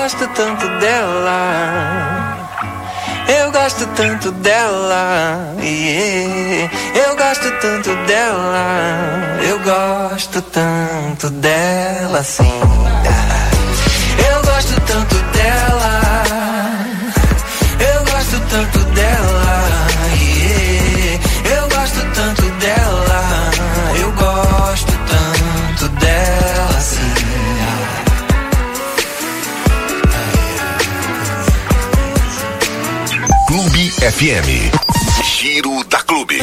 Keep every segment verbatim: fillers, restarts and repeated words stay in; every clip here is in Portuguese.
gosto tanto dela. Eu gosto tanto dela, yeah. Eu gosto tanto dela. Eu gosto tanto dela, sim. Eu gosto tanto dela. Eu gosto tanto dela, yeah. Eu gosto tanto dela. Eu gosto tanto dela, sim. Clube F M. Giro da Clube.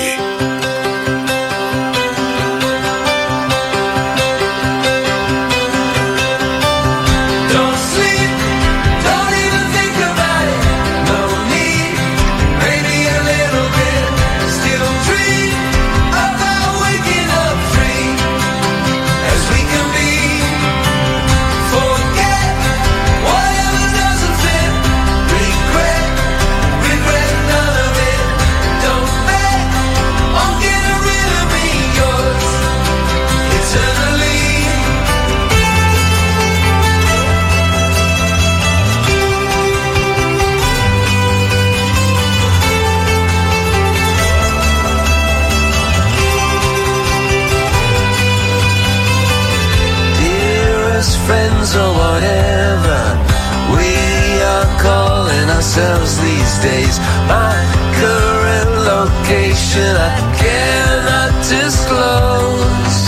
Friends or whatever we are calling ourselves these days. My current location I cannot disclose.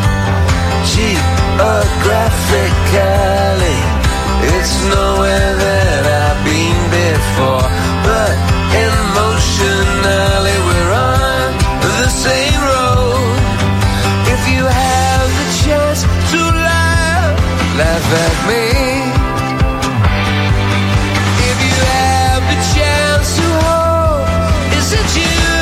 Geographically, it's nowhere that I've been before, but emotionally we're on the same road. If you have the chance to laugh at me, if you have the chance to hold, is it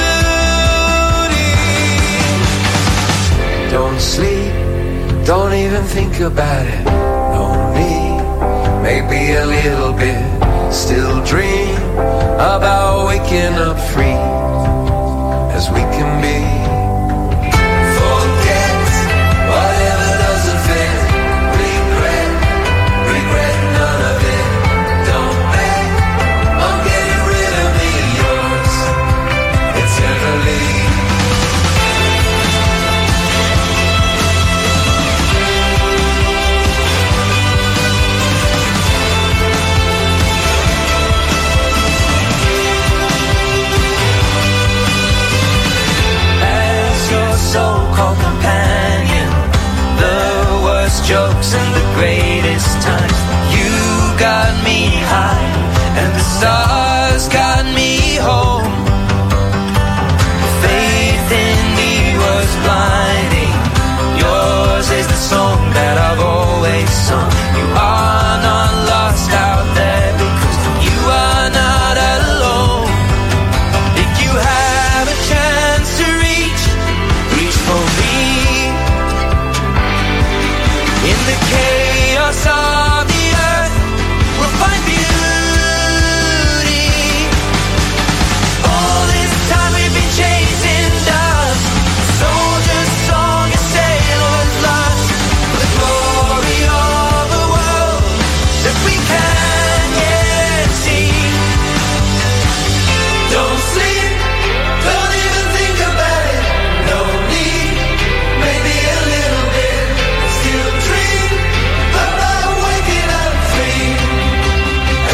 Judy? Don't sleep, don't even think about it. No need, maybe a little bit. Still dream about waking up free as we can be. Forget whatever doesn't fit. So-called companion, the worst jokes and the greatest times. You got me high and the stars got me home. Faith in me was blinding. Yours is the song that I've always sung. You are not lost out there because you are not alone. If you have a chance to reach for me in the chaos of the earth, we'll find beauty. All this time we've been chasing dust, soldier's song, a sailor's lust, for the glory of a world that we can yet see. Don't sleep, don't even think about it. No need, maybe a little bit. Still dream about waking up free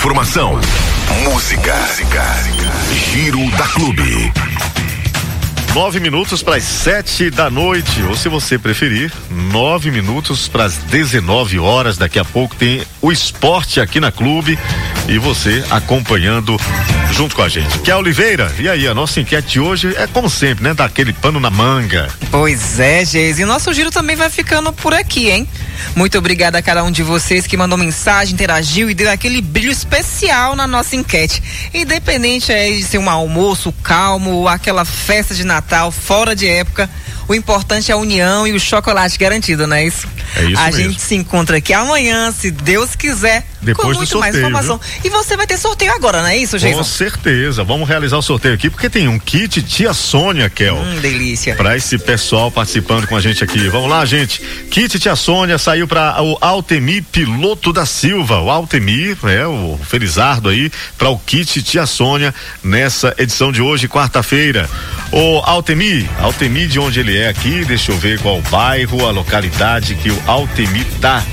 Informação, música, Giro da Clube. Nove minutos para as sete da noite, ou se você preferir, nove minutos para as dezenove horas. Daqui a pouco tem o esporte aqui na Clube e você acompanhando junto com a gente. Ké Oliveira, e aí, a nossa enquete hoje é como sempre, né? Daquele pano na manga. Pois é, Geise, e nosso giro também vai ficando por aqui, hein? Muito obrigada a cada um de vocês que mandou mensagem, interagiu e deu aquele brilho especial na nossa enquete. Independente é, de ser um almoço calmo ou aquela festa de Natal fora de época, o importante é a união e o chocolate garantido, não é isso? É isso a mesmo. gente se encontra aqui amanhã, se Deus quiser, depois com muito do sorteio, mais informação. Viu? E você vai ter sorteio agora, não é isso, Geison? Com certeza, vamos realizar o sorteio aqui, porque tem um kit Tia Sônia, Kel. Hum, delícia. Para esse pessoal participando com a gente aqui. Vamos lá, gente. Kit Tia Sônia saiu para o Altemir Piloto da Silva. O Altemir, é o Felizardo aí, para o kit Tia Sônia nessa edição de hoje, quarta-feira. O Altemir, Altemir de onde ele é aqui, deixa eu ver qual o bairro, a localidade que o Altemir tá.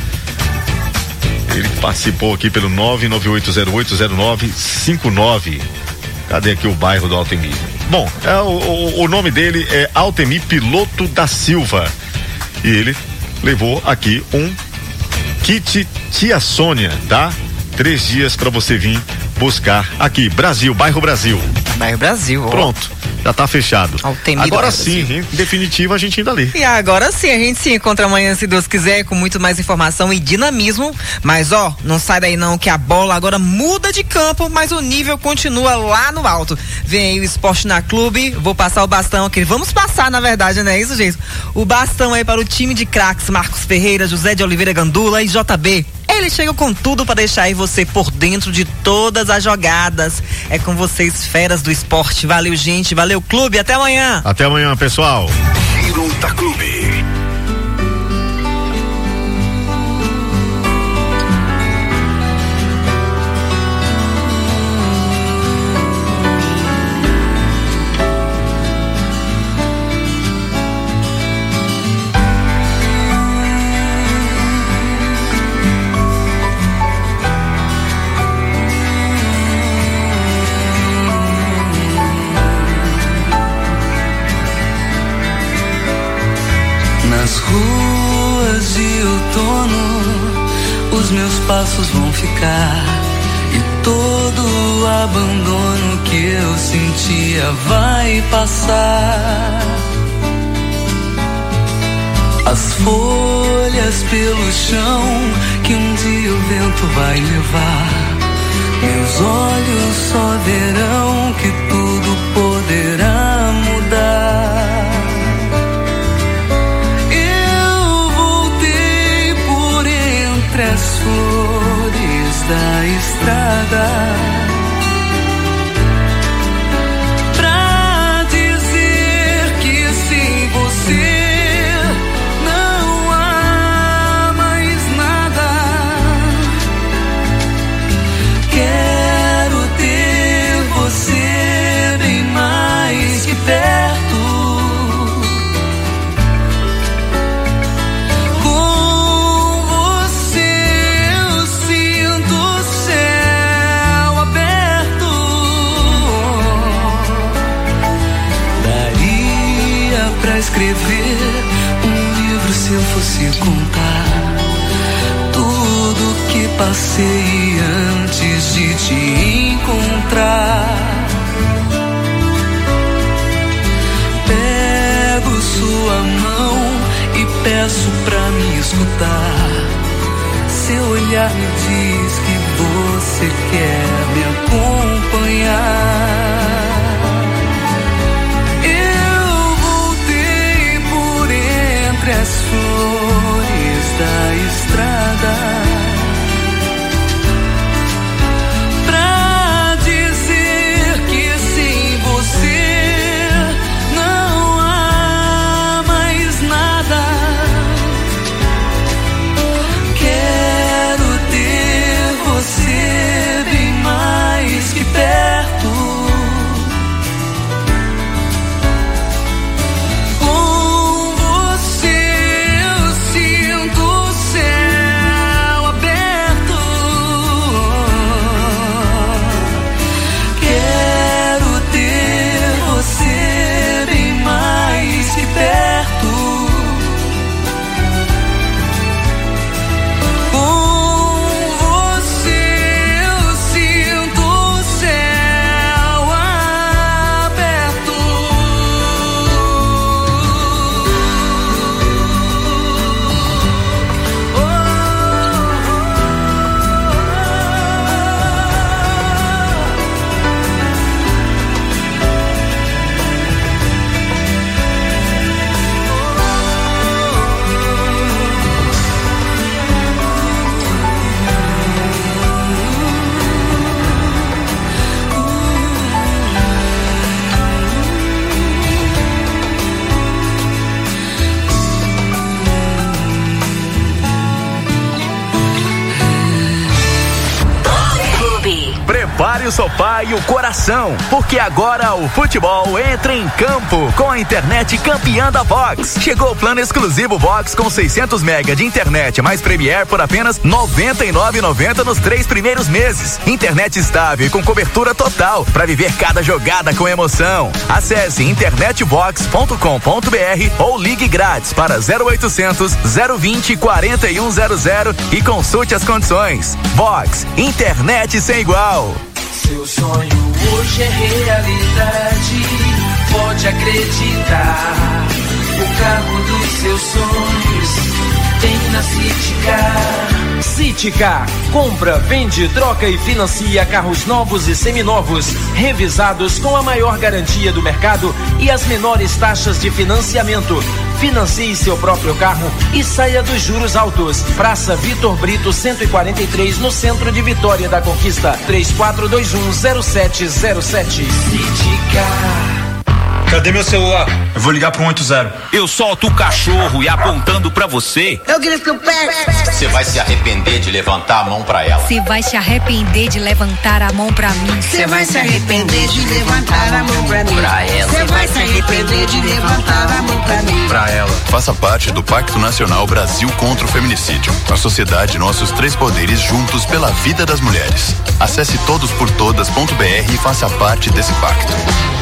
Ele participou aqui pelo nove nove oito zero oito zero nove cinco nove. Cadê aqui o bairro do Altemir? Bom, é, o, o, o nome dele é Altemir Piloto da Silva. E ele levou aqui um kit Tia Sônia, tá? Três dias para você vir buscar aqui, Brasil, bairro Brasil. Bairro Brasil. Ó. Pronto. Já tá fechado. Altemir Agora Brasil. sim, em definitivo a gente ainda lê. E agora sim, a gente se encontra amanhã, se Deus quiser, com muito mais informação e dinamismo. Mas ó, não sai daí não, que a bola agora muda de campo, mas o nível continua lá no alto. Vem aí o Esporte na Clube, vou passar o bastão aqui. Vamos passar, na verdade, não é isso, gente? O bastão aí para o time de craques Marcos Ferreira, José de Oliveira Gandula e J B. Ele chega com tudo para deixar aí você por dentro de todas as jogadas. É com vocês, feras do esporte. Valeu, gente. Valeu, clube. Até amanhã. Até amanhã, pessoal. Giro da Clube. Nas ruas de outono, os meus passos vão ficar, e todo o abandono que eu sentia vai passar. As folhas pelo chão que um dia o vento vai levar, meus olhos só verão que tudo poderá mudar. Entre as flores da estrada, pra dizer que sem você não há mais nada. Quero ter você bem mais que perto. Escrever um livro se eu fosse contar tudo que passei antes de te encontrar. Pego sua mão e peço pra me escutar. Seu olhar me diz que você quer me acompanhar. Entre as flores da estrada, pra dizer que sem você não há mais nada. Quero ter você bem mais que o sofá e o coração, porque agora o futebol entra em campo com a internet campeã da Vox. Chegou o plano exclusivo Vox com seiscentos mega de internet mais Premier por apenas noventa e nove reais e noventa centavos nos três primeiros meses. Internet estável e com cobertura total para viver cada jogada com emoção. Acesse internet vox ponto com ponto br ou ligue grátis para zero oitocentos, zero vinte, quarenta e um zero zero e consulte as condições. Vox, internet sem igual. Seu sonho hoje é realidade, pode acreditar. O carro dos seus sonhos tem na Citicar. Citicar, compra, vende, troca e financia carros novos e seminovos, revisados com a maior garantia do mercado e as menores taxas de financiamento. Financie seu próprio carro e saia dos juros altos. Praça Vitor Brito cento e quarenta e três, no centro de Vitória da Conquista. três quatro dois um, zero sete zero sete. Citicar. Cadê meu celular? Eu vou ligar pro um oito zero. Eu solto o cachorro e apontando pra você. Eu grito que eu pego. Você vai se arrepender de levantar a mão pra ela. Você vai se arrepender de levantar a mão pra mim. Você vai se arrepender de levantar a mão pra mim. Pra ela. Você vai se arrepender de levantar a mão pra mim. Pra ela. Faça parte do Pacto Nacional Brasil contra o Feminicídio. A sociedade, nossos três poderes juntos pela vida das mulheres. Acesse todos por todas ponto br e faça parte desse pacto.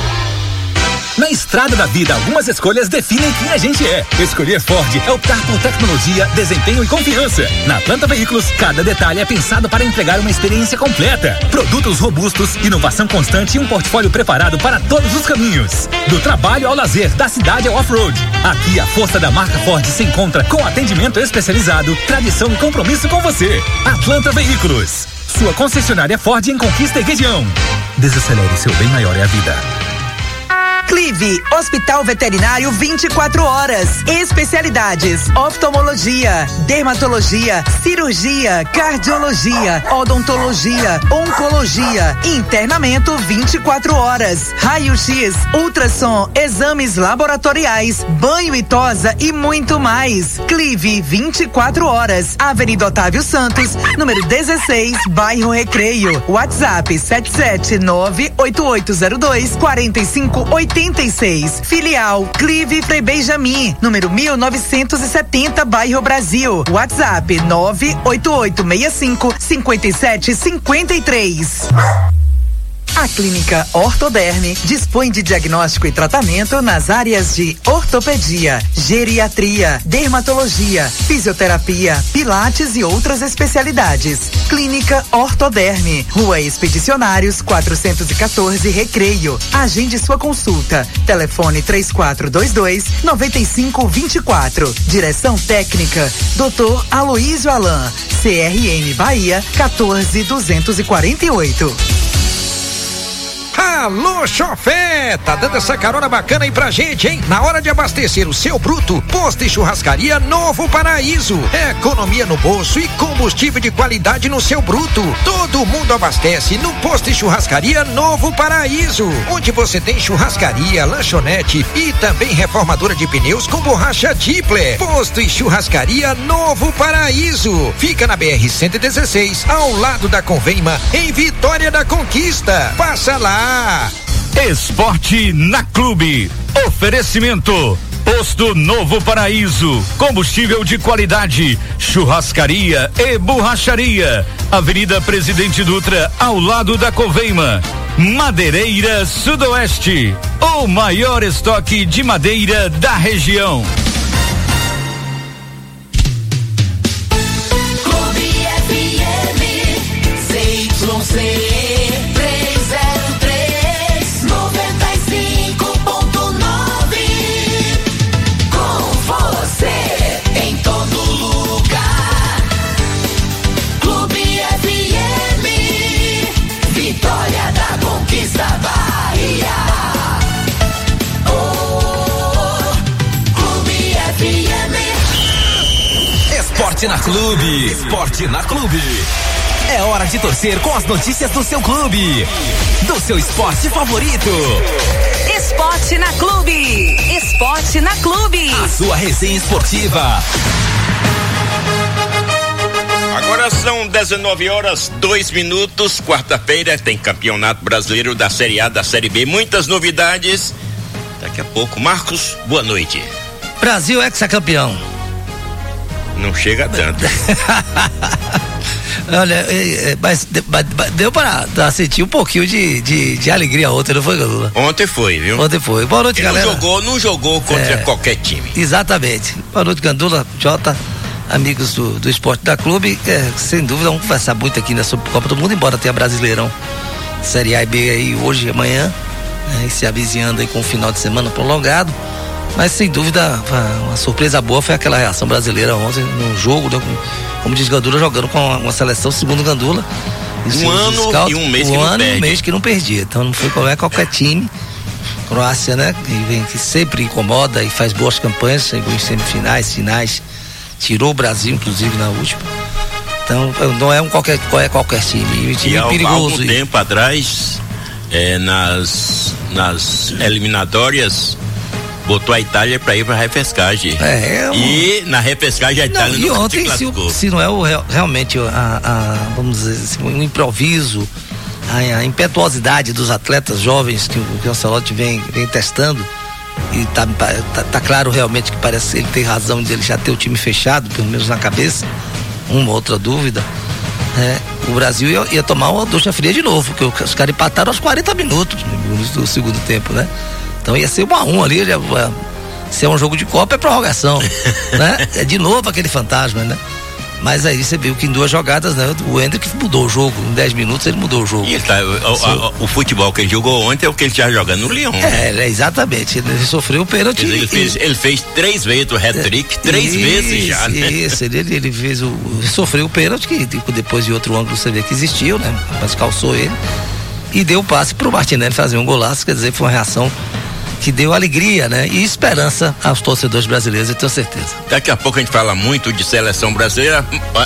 Na estrada da vida, algumas escolhas definem quem a gente é. Escolher Ford é optar por tecnologia, desempenho e confiança. Na Atlanta Veículos, cada detalhe é pensado para entregar uma experiência completa. Produtos robustos, inovação constante e um portfólio preparado para todos os caminhos. Do trabalho ao lazer, da cidade ao off-road. Aqui a força da marca Ford se encontra com atendimento especializado, tradição e compromisso com você. Atlanta Veículos, sua concessionária Ford em Conquista e região. Desacelere, seu bem maior é a vida. Clive, Hospital Veterinário vinte e quatro horas. Especialidades: oftalmologia, dermatologia, cirurgia, cardiologia, odontologia, oncologia, internamento vinte e quatro horas, raio-x, ultrassom, exames laboratoriais, banho e tosa e muito mais. Clive vinte e quatro horas. Avenida Otávio Santos, número dezesseis, bairro Recreio. WhatsApp sete sete nove oito oito zero dois quatro cinco oito seis. Filial Clive Frei Benjamin, número mil novecentos e setenta, bairro Brasil. WhatsApp nove oito oito seis cinco cinco sete cinco três. A Clínica Ortoderme dispõe de diagnóstico e tratamento nas áreas de ortopedia, geriatria, dermatologia, fisioterapia, pilates e outras especialidades. Clínica Ortoderme, Rua Expedicionários quatrocentos e quatorze, Recreio. Agende sua consulta. Telefone três quatro dois dois, nove cinco dois quatro. Direção técnica doutor Aloísio Alain. C R M Bahia quatorze duzentos e quarenta e oito. Alô, chofé! Tá dando essa carona bacana aí pra gente, hein? Na hora de abastecer o seu bruto, Posto e Churrascaria Novo Paraíso. Economia no bolso e combustível de qualidade no seu bruto. Todo mundo abastece no Posto e Churrascaria Novo Paraíso, onde você tem churrascaria, lanchonete e também reformadora de pneus com borracha Tipler. Posto e Churrascaria Novo Paraíso. Fica na B R cento e dezesseis, ao lado da Convema, em Vitória da Conquista. Passa lá. Esporte na Clube. Oferecimento: Posto Novo Paraíso, combustível de qualidade, churrascaria e borracharia. Avenida Presidente Dutra, ao lado da Coveima. Madeireira Sudoeste, o maior estoque de madeira da região. Clube F M, C Y C. Esporte na Clube. Esporte na Clube. É hora de torcer com as notícias do seu clube, do seu esporte favorito. Esporte na Clube. Esporte na Clube. A sua resenha esportiva. Agora são dezenove horas, dois minutos, quarta-feira tem Campeonato Brasileiro da Série A, da Série B, muitas novidades. Daqui a pouco, Marcos, boa noite. Brasil ex-campeão. Não chega tanto. Olha, é, é, mas, mas deu para sentir um pouquinho de, de, de alegria ontem, não foi, Gandula? Ontem foi, viu? Ontem foi. Boa noite, Ele galera. Não jogou, não jogou contra é, qualquer time. Exatamente. Boa noite, Gandula, Jota, amigos do, do Esporte da Clube. É, sem dúvida, vamos conversar muito aqui, né, sobre Copa do Mundo, embora tenha Brasileirão, Série A e B aí hoje e amanhã, né, se avizinhando aí com o final de semana prolongado. Mas sem dúvida, uma surpresa boa foi aquela reação brasileira ontem no jogo, né? Como diz Gandula, jogando com uma, uma seleção segundo Gandula. Um e ano scout, e um mês um que não ano perde. e um mês que não perdia. Então não foi qualquer, qualquer time. Croácia, né? Que, vem, que sempre incomoda e faz boas campanhas, chegou em semifinais, finais, tirou o Brasil, inclusive, na última. Então não é um qualquer, qualquer, qualquer time. E um time e perigoso. Há algum tempo atrás, é, nas, nas eliminatórias, botou a Itália para ir para a repescagem. É, um... E na repescagem a Itália não, não e ontem, se, se não é o, realmente a, a, vamos dizer assim, um improviso, a, a impetuosidade dos atletas jovens que, que o Ancelotti vem, vem testando, e tá, tá, tá claro realmente que parece que ele tem razão de ele já ter o time fechado, pelo menos na cabeça, uma outra dúvida, né? O Brasil ia, ia tomar uma ducha fria de novo, porque os caras empataram aos quarenta minutos do segundo tempo, né? Então ia ser um a um ali, já, se é um jogo de Copa é prorrogação, né? É de novo aquele fantasma, né? Mas aí você viu que em duas jogadas, né? O Hendrick mudou o jogo, em dez minutos ele mudou o jogo. E tá, o, o, o futebol que ele jogou ontem é o que ele já jogando no Lyon. É, né? Exatamente, ele sofreu o pênalti. Ele, ele, fez, ele fez três vezes o hat-trick, é, três isso, vezes já, né? Isso, ele, ele fez o, sofreu o pênalti, que depois de outro ângulo você vê que existiu, né? Mas calçou ele e deu o passe pro Martinelli fazer um golaço, quer dizer, foi uma reação que deu alegria, né? E esperança aos torcedores brasileiros, eu tenho certeza. Daqui a pouco a gente fala muito de seleção brasileira.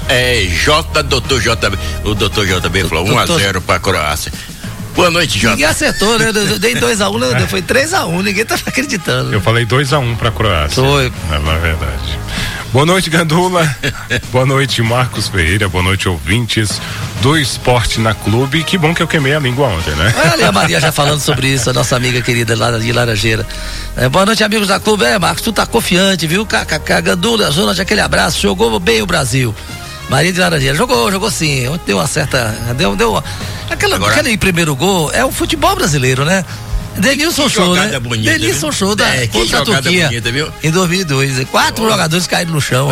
É J, doutor J B. O doutor J B falou um a zero pra Croácia. Boa noite, Jota. Ninguém acertou, né? Eu dei dois a um, né? Foi três a um, ninguém tá acreditando. Eu falei dois a um pra Croácia. Foi. É, na verdade. Boa noite, Gandula. Boa noite, Marcos Ferreira. Boa noite, ouvintes do Esporte na Clube. Que bom que eu queimei a língua ontem, né? Olha a Maria já falando sobre isso, a nossa amiga querida lá de Laranjeira. É, boa noite, amigos da Clube. É, Marcos, tu tá confiante, viu? Gandula, Zona de aquele abraço, jogou bem o Brasil. Maria de Laranjeira, jogou, jogou sim. Ontem deu uma certa. Deu, deu aquela, Agora... Aquele primeiro gol é o futebol brasileiro, né? Denilson Show, né? Bonita, Denilson viu? Show da, é, contra a Turquia bonita, viu? em dois mil e dois. Quatro oh. jogadores caíram no chão.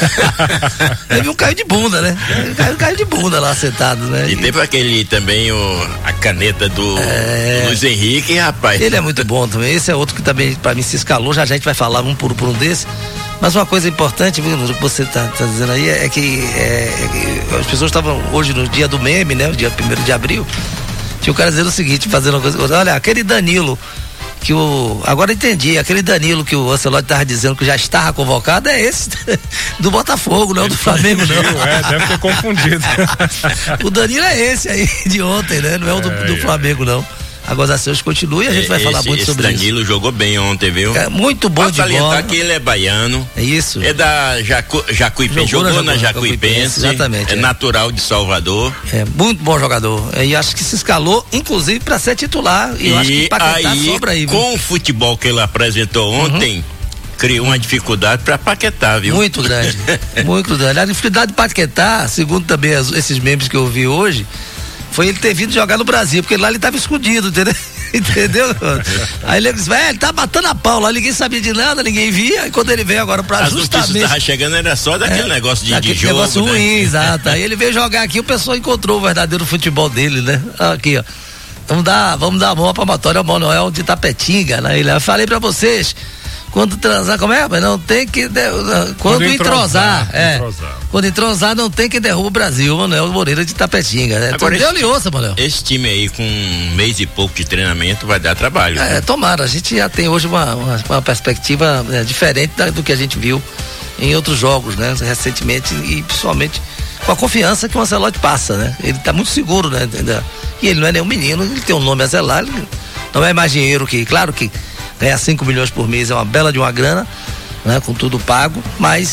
Teve um caiu de bunda, né? Caiu, caiu de bunda lá sentado, né? E teve aquele também, o, a caneta do, é... do Luiz Henrique, rapaz. Ele é muito bom também. Esse é outro que também, pra mim, se escalou. Já a gente vai falar um por, por um desse. Mas uma coisa importante, viu, que você tá, tá dizendo aí, é que, é, é que as pessoas estavam hoje no dia do meme, né? O dia primeiro de abril. Tinha o cara dizendo o seguinte, fazendo uma coisa, olha, aquele Danilo, que o, agora entendi, aquele Danilo que o Ancelotti estava dizendo que já estava convocado, é esse do Botafogo, não é o do Flamengo, não. É, deve ter confundido. O Danilo é esse aí de ontem, né? Não é o do, do Flamengo, não. A gozação continua e a gente vai esse, falar muito sobre Danilo isso. Danilo jogou bem ontem, viu? É muito bom de bola. Que ele é baiano. É isso. É da Jacu, Jacuipense, jogou, jogou na, na Jacuipense. Exatamente. É, é natural de Salvador. É muito bom jogador. E acho que se escalou, inclusive, para ser titular. E, e eu acho que Paquetá aí, sobra aí. Com viu? O futebol que ele apresentou ontem, uhum. criou uma dificuldade para Paquetá, viu? Muito grande. Muito grande. A dificuldade de Paquetá, segundo também esses memes que eu vi hoje, foi ele ter vindo jogar no Brasil, porque lá ele estava escondido, entendeu? Entendeu? Aí ele disse, velho, ele tá matando a pau lá, ninguém sabia de nada, ninguém via, e quando ele veio agora pra As justamente... As notícias estavam chegando, era só daquele é, negócio de, daquele de jogo, negócio né? ruim, exato. Aí ele veio jogar aqui, o pessoal encontrou o verdadeiro futebol dele, né? Aqui, ó. Vamos dar, vamos dar a mão pra Matória Manuel de Tapetinga, né? Ele, eu falei pra vocês, quando transar, como é? Mas não tem que. De, quando, quando entrosar, entrosar, é. Entrosar. Quando entrosar, não tem que derrubar o Brasil, Manuel Moreira de Tapetinga, né? Agora, então, deu ouça, Manuel. Esse time aí, com um mês e pouco de treinamento, vai dar trabalho. É, né? Tomara. A gente já tem hoje uma, uma, uma perspectiva é, diferente da, do que a gente viu em outros jogos, né? Recentemente e principalmente com a confiança que o Ancelotti passa, né? Ele tá muito seguro, né? E ele não é nenhum menino, ele tem um nome a zelar, ele não é mais dinheiro que, claro que ganhar cinco milhões por mês é uma bela de uma grana, né? Com tudo pago, mas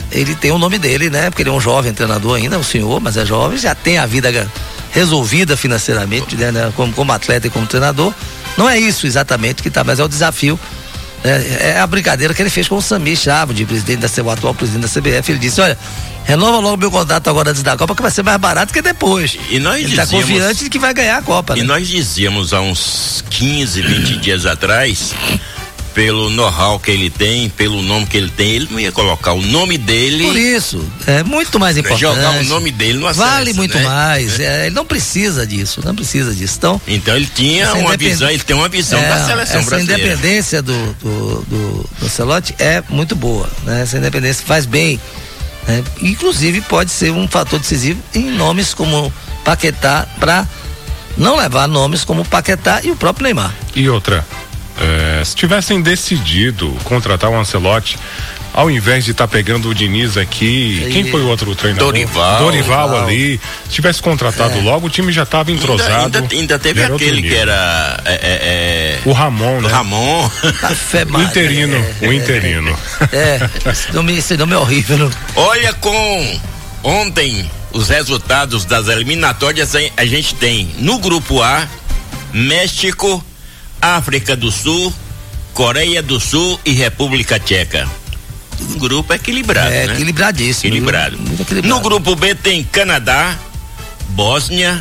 ele tem o nome dele, né? Porque ele é um jovem treinador ainda, um senhor, mas é jovem, já tem a vida resolvida financeiramente, né? Como, como atleta e como treinador. Não é isso exatamente que tá, mas é o desafio. É, é a brincadeira que ele fez com o Samir Chavo, de presidente da C B F, o atual presidente da C B F. Ele disse: olha, renova logo meu contrato agora antes da Copa, que vai ser mais barato que depois. E nós ele dizíamos, tá confiante de que vai ganhar a Copa. E né? nós dizíamos há uns quinze, vinte dias atrás, pelo know-how que ele tem, pelo nome que ele tem, ele não ia colocar o nome dele. Por isso, é muito mais importante. Jogar o nome dele no acesso, vale muito né? mais. É, ele não precisa disso, não precisa disso. Então, então ele tinha essa uma independ... visão, ele tem uma visão é, da seleção essa brasileira. Essa independência do, do, do, do Ancelotti é muito boa, né? Essa independência faz bem, né? Inclusive pode ser um fator decisivo em nomes como Paquetá, para não levar nomes como Paquetá e o próprio Neymar. E outra, É, se tivessem decidido contratar o Ancelotti, ao invés de estar tá pegando o Diniz aqui, e... quem foi o outro treinador? Dorival. Dorival, Dorival. ali. Se tivesse contratado é. logo, o time já estava entrosado. Ainda, ainda, ainda teve aquele que era. É, é, o Ramon, né? O Ramon. Café o interino. É, o interino. É, esse nome, esse nome é horrível. Não? Olha, com ontem os resultados das eliminatórias, a gente tem no grupo A, México, África do Sul, Coreia do Sul e República Tcheca. Um grupo equilibrado, é, né? Equilibradíssimo. Equilibrado. Muito equilibrado. No grupo B tem Canadá, Bósnia,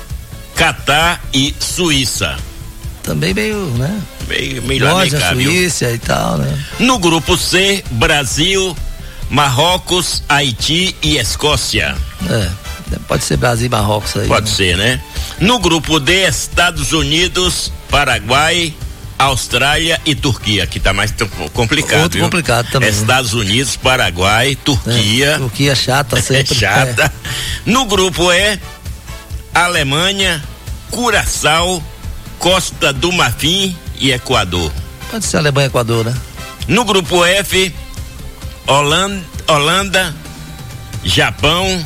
Catar e Suíça. Também meio, né? Meio, meio Bósnia, lamentável. Suíça e tal, né? No grupo C, Brasil, Marrocos, Haiti e Escócia. É, pode ser Brasil e Marrocos aí. Pode né? ser, né? No grupo D, Estados Unidos, Paraguai, Austrália e Turquia, que tá mais complicado. Outro viu? complicado também. Estados Unidos, Paraguai, Turquia. É, Turquia chata sempre. É chata. É. No grupo E, Alemanha, Curaçao, Costa do Marfim e Equador. Pode ser Alemanha e Equador, né? No grupo F, Holanda, Holanda, Japão,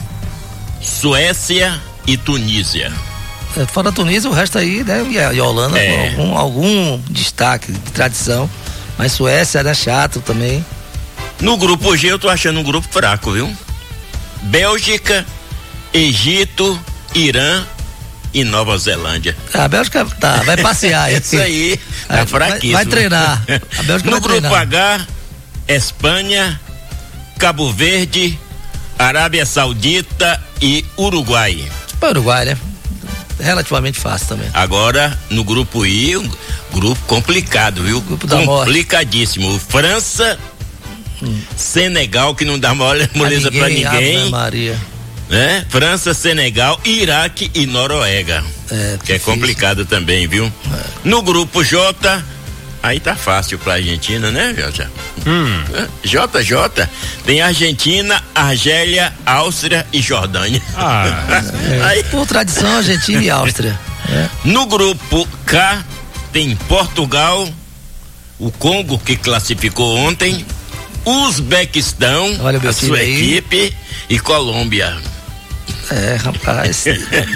Suécia e Tunísia. É, fora a Tunísia, o resto aí, né? E a, e a Holanda, é. algum, algum destaque de tradição. Mas Suécia era chato também. No grupo G, eu tô achando um grupo fraco, viu? Bélgica, Egito, Irã e Nova Zelândia. A Bélgica tá, vai passear. Isso aí, tá fraquíssimo. Vai, vai treinar. A Bélgica no vai grupo treinar. H, Espanha, Cabo Verde, Arábia Saudita e Uruguai. Para o Uruguai, né? Relativamente fácil também. Agora, no grupo I, um grupo complicado, viu? Grupo da Complicadíssimo. Morte. França, hum. Senegal, que não dá mole, moleza pra ninguém. Ave Maria. Né? França, Senegal, Iraque e Noruega. É, que é complicado também, viu? É. No grupo J, aí tá fácil pra Argentina, né, Jota? Hum. J J, tem Argentina, Argélia, Áustria e Jordânia. Ah, é. Aí, por tradição, Argentina e Áustria. É. No grupo K, tem Portugal, o Congo, que classificou ontem, Uzbequistão, Olha a sua aí. equipe, e Colômbia. É, rapaz.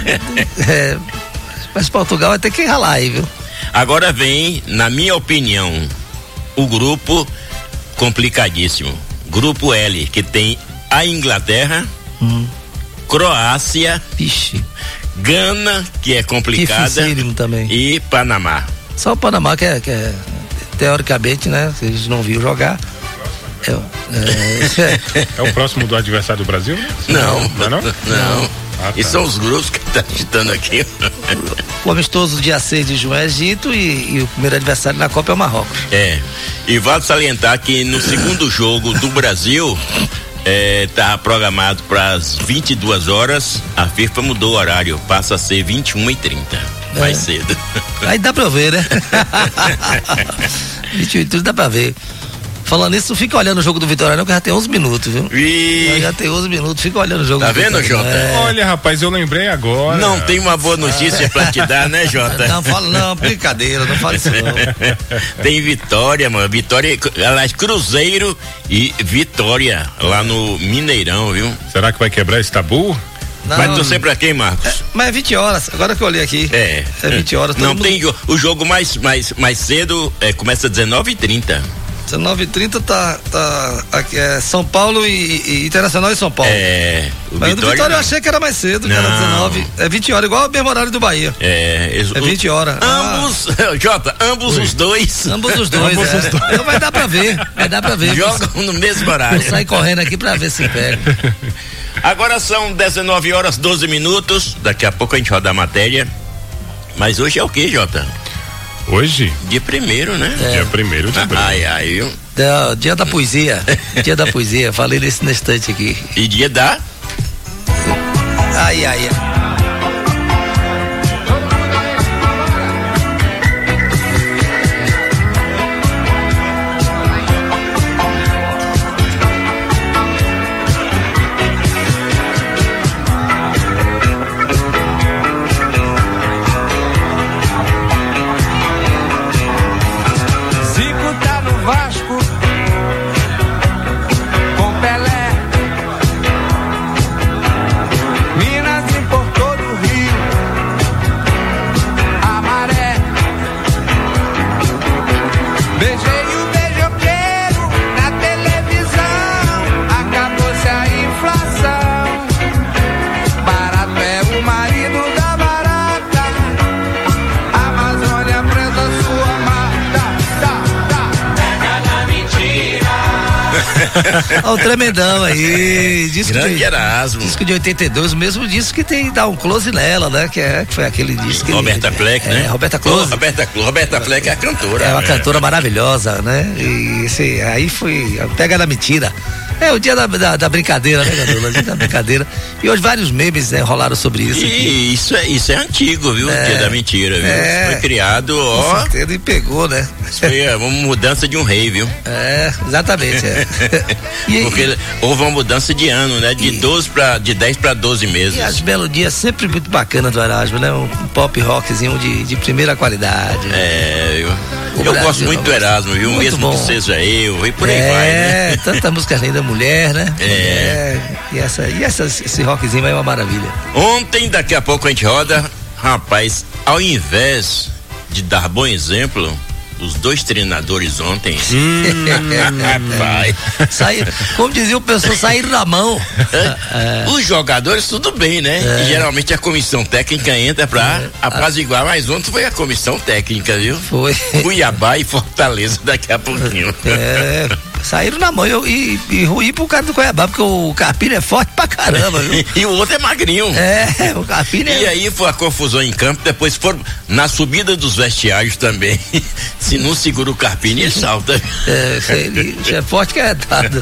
é, mas Portugal vai ter que ralar aí, viu? Agora vem, na minha opinião, o grupo complicadíssimo. Grupo L, que tem a Inglaterra, hum. Croácia, Ixi. Gana, que é complicada, também. E Panamá. Só o Panamá que é, que é teoricamente, né? Se a gente não viu jogar. É, é, é o próximo do adversário do Brasil? Não, não, não. não. não. Ah, tá. E são os grupos que tá agitando aqui. O amistoso dia seis de junho é Egito e, e o primeiro adversário na Copa é o Marrocos. É. E vale salientar que no segundo jogo do Brasil é, tá programado para as vinte e duas horas. A FIFA mudou o horário, passa a ser vinte e uma e trinta. É. Mais cedo. Aí dá pra ver, né? vinte e uma e trinta dá pra ver. Falando isso, não fica olhando o jogo do Vitória não, que já tem onze minutos, viu? E... Já tem onze minutos, fica olhando o jogo. Tá vendo, Jota? É... Olha, rapaz, eu lembrei agora. Não tem uma boa notícia é. pra te dar, né, Jota? Não, fala, não, brincadeira, não fala isso não. Tem Vitória, mano, Vitória, aliás, Cruzeiro e Vitória, lá no Mineirão, viu? Será que vai quebrar esse tabu? Não, vai torcer pra quem, Marcos? É, mas é vinte horas, agora que eu olhei aqui. É. É vinte horas. Não mundo... tem o jogo mais, mais, mais cedo, é, começa às dezenove e trinta. dezenove e trinta tá, tá aqui, é São Paulo e, e Internacional e São Paulo. É. O Mas Vitória, do Vitória eu achei que era mais cedo, que era dezenove. É vinte horas, igual o mesmo horário do Bahia. É. Ex- é vinte horas. Ambos, ah. Jota, ambos Ui. os dois. Ambos os dois, ambos é. os dois. Então vai dar pra ver, vai dar pra ver. Jogam no mesmo horário. Vou sair correndo aqui pra ver se pega. Agora são dezenove horas, doze minutos. Daqui a pouco a gente roda a matéria. Mas hoje é o que, Jota? Hoje? Dia primeiro, né? É. Dia primeiro de abril. Ai, ai, viu? É, dia da poesia. Dia da poesia. Falei nesse instante aqui. E dia da? Ai, ai, ai. Olha o tremendão aí. Disco Grande de, Erasmo. Disco de oitenta e dois, o mesmo disco que tem dá um close nela, né? Que, é, que foi aquele disco. Roberta ele, Fleck, é, né? É, Roberta Close. Oh, Roberta Close. Roberta Fleck é a cantora. É uma é. cantora maravilhosa, né? E esse, aí foi. Pega na mentira. É o dia da, da, da brincadeira, né, Gandula? O dia da brincadeira. E hoje vários memes, né, rolaram sobre isso. E isso é, isso é antigo, viu? É, o dia da mentira, viu? É, isso foi criado, ó. Com certeza, e pegou, né? Isso foi uma mudança de um rei, viu? É, exatamente. É. e, Porque e, houve uma mudança de ano, né? De, e, doze pra, de dez para doze meses. E as melodias sempre muito bacanas do Erasmo, né? Um pop rockzinho de, de primeira qualidade. É, eu, eu Brasil, gosto muito do Erasmo, viu? Muito Mesmo bom. que seja eu, e por aí é, vai, né? É, tanta música linda, mulher, né? É. Mulher, e essa, e essa, esse rockzinho é uma maravilha. Ontem, daqui a pouco a gente roda, rapaz, ao invés de dar bom exemplo, os dois treinadores ontem, hum, rapaz, saí, como dizia o pessoal, saíram na mão. É. Os jogadores tudo bem, né? É. E geralmente a comissão técnica entra pra é. apaziguar, mas ontem foi a comissão técnica, viu? Foi. Cuiabá e Fortaleza daqui a pouquinho. É. Saíram na mão e, e, e ruim pro cara do Cuiabá, porque o Carpini é forte pra caramba, viu? E o outro é magrinho. É, o Carpini é... E aí foi a confusão em campo, depois foram na subida dos vestiários também. Se não segura o Carpini, ele salta. É, ele é forte que é dado.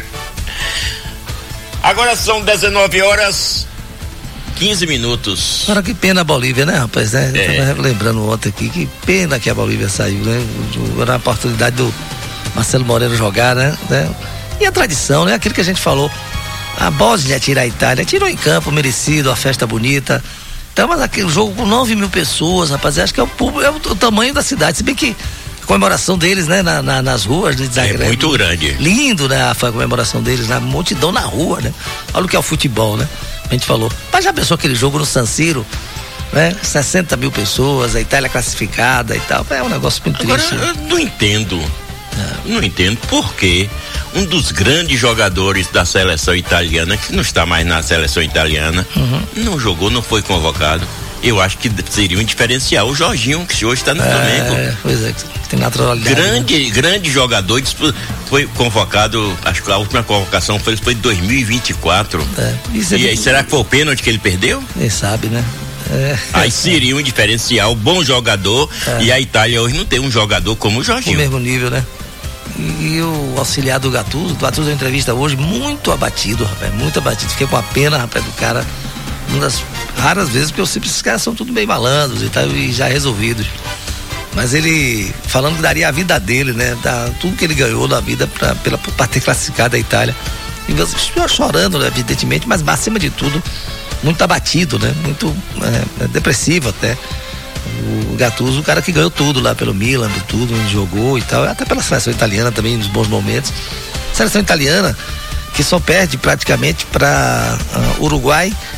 Agora são dezenove horas quinze minutos. Agora que pena a Bolívia, né, rapaz? Né? É. Eu tava lembrando ontem aqui, que pena que a Bolívia saiu, né? Era a oportunidade do Marcelo Moreno jogar, né? E a tradição, né? Aquilo que a gente falou. A Bósnia tira a Itália, tirou em campo, merecido, a festa bonita. Então, mas aquele jogo com nove mil pessoas, rapaz, acho que é o, público, é o, o tamanho da cidade. Se bem que a comemoração deles, né, na, na, nas ruas de Zagreb. É muito grande. Lindo, né, a comemoração deles, na multidão na rua, né? Olha o que é o futebol, né? A gente falou. Mas já pensou aquele jogo no San Siro? Né? sessenta mil pessoas, a Itália classificada e tal. É um negócio muito Agora, triste. Eu não entendo. É. Não entendo por que um dos grandes jogadores da seleção italiana, que não está mais na seleção italiana, uhum. não jogou, não foi convocado. Eu acho que seria um diferencial. O Jorginho, que hoje está no é, Flamengo. Pois é, tem naturalidade. Grande, né? grande jogador, foi convocado, acho que a última convocação foi em dois mil e vinte e quatro. É, e aí, muito... será que foi o pênalti que ele perdeu? Quem sabe, né? É. Aí seria um diferencial, bom jogador, é. E a Itália hoje não tem um jogador como o Jorginho. O mesmo nível, né? E, e o auxiliar do Gattuso, o Gattuso deu entrevista hoje muito abatido, rapaz, muito abatido. Fiquei com a pena, rapaz, do cara. Uma das raras vezes, porque eu sempre, esses caras são tudo bem malandros e tal, e já resolvidos. Mas ele falando que daria a vida dele, né? Da, tudo que ele ganhou na vida pra, pela, pra ter classificado a Itália. E você chorando, né, evidentemente, mas acima de tudo, muito abatido, né? Muito é, depressivo até. O Gattuso, o cara que ganhou tudo lá pelo Milan, tudo, onde jogou e tal, até pela seleção italiana também, nos bons momentos. Seleção italiana que só perde praticamente para uh, Uruguai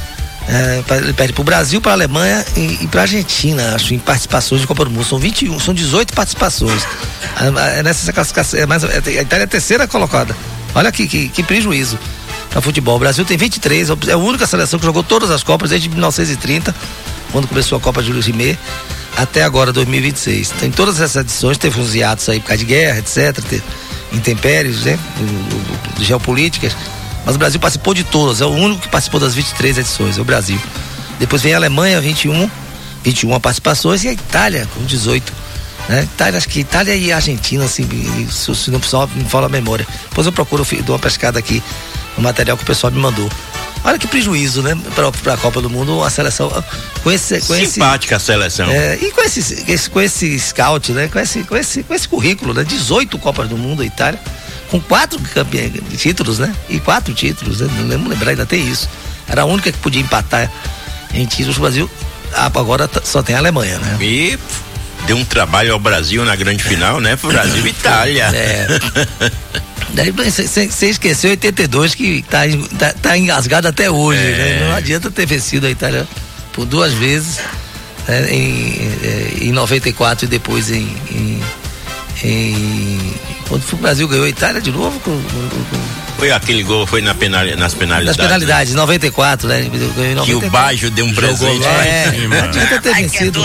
É, ele perde pro Brasil, pra Alemanha e, e pra Argentina, acho, em participações de Copa do Mundo. São vinte e um, são dezoito participações. É, é nessa classificação, é mais, a Itália é a terceira colocada. Olha que, que, que prejuízo para futebol. O Brasil tem vinte e três, é a única seleção que jogou todas as Copas desde mil novecentos e trinta, quando começou a Copa Júlio Rimet, até agora, dois mil e vinte e seis. Tem todas essas edições, teve uns hiatos aí por causa de guerra, etcétera, teve intempéries, né? Geopolíticas. Mas o Brasil participou de todas, é o único que participou das vinte e três edições, é o Brasil. Depois vem a Alemanha, vinte e um, vinte e uma participações, e a Itália com dezoito. Né? Itália, acho que Itália e Argentina, assim, se, se não só me fala a memória. Depois eu procuro, eu dou uma pescada aqui no material que o pessoal me mandou. Olha que prejuízo, né? Pra, pra Copa do Mundo, a seleção. Com esse, com Simpática esse, a seleção. É, e com esse, esse, com esse scout, né? Com esse, com esse, com esse currículo, né? dezoito Copas do Mundo, a Itália. Com quatro campe... títulos, né? E quatro títulos, né? Não lembro lembrar, ainda tem isso. Era a única que podia empatar em títulos. O Brasil agora só tem a Alemanha, né? E deu um trabalho ao Brasil na grande final, né? Brasil e Itália. É. Daí você esqueceu oitenta e dois, que tá, tá, tá engasgado até hoje, é. Né? Não adianta ter vencido a Itália por duas vezes, né? em, em noventa e quatro e depois em, em, em quando o Brasil ganhou a Itália de novo com, com, com... Foi aquele gol, foi na penal, nas penalidades. Nas penalidades, em né? noventa e quatro, né? Ganhou em noventa e quatro. Que o Baggio deu um presente. Lá, é, não adianta ter vencido.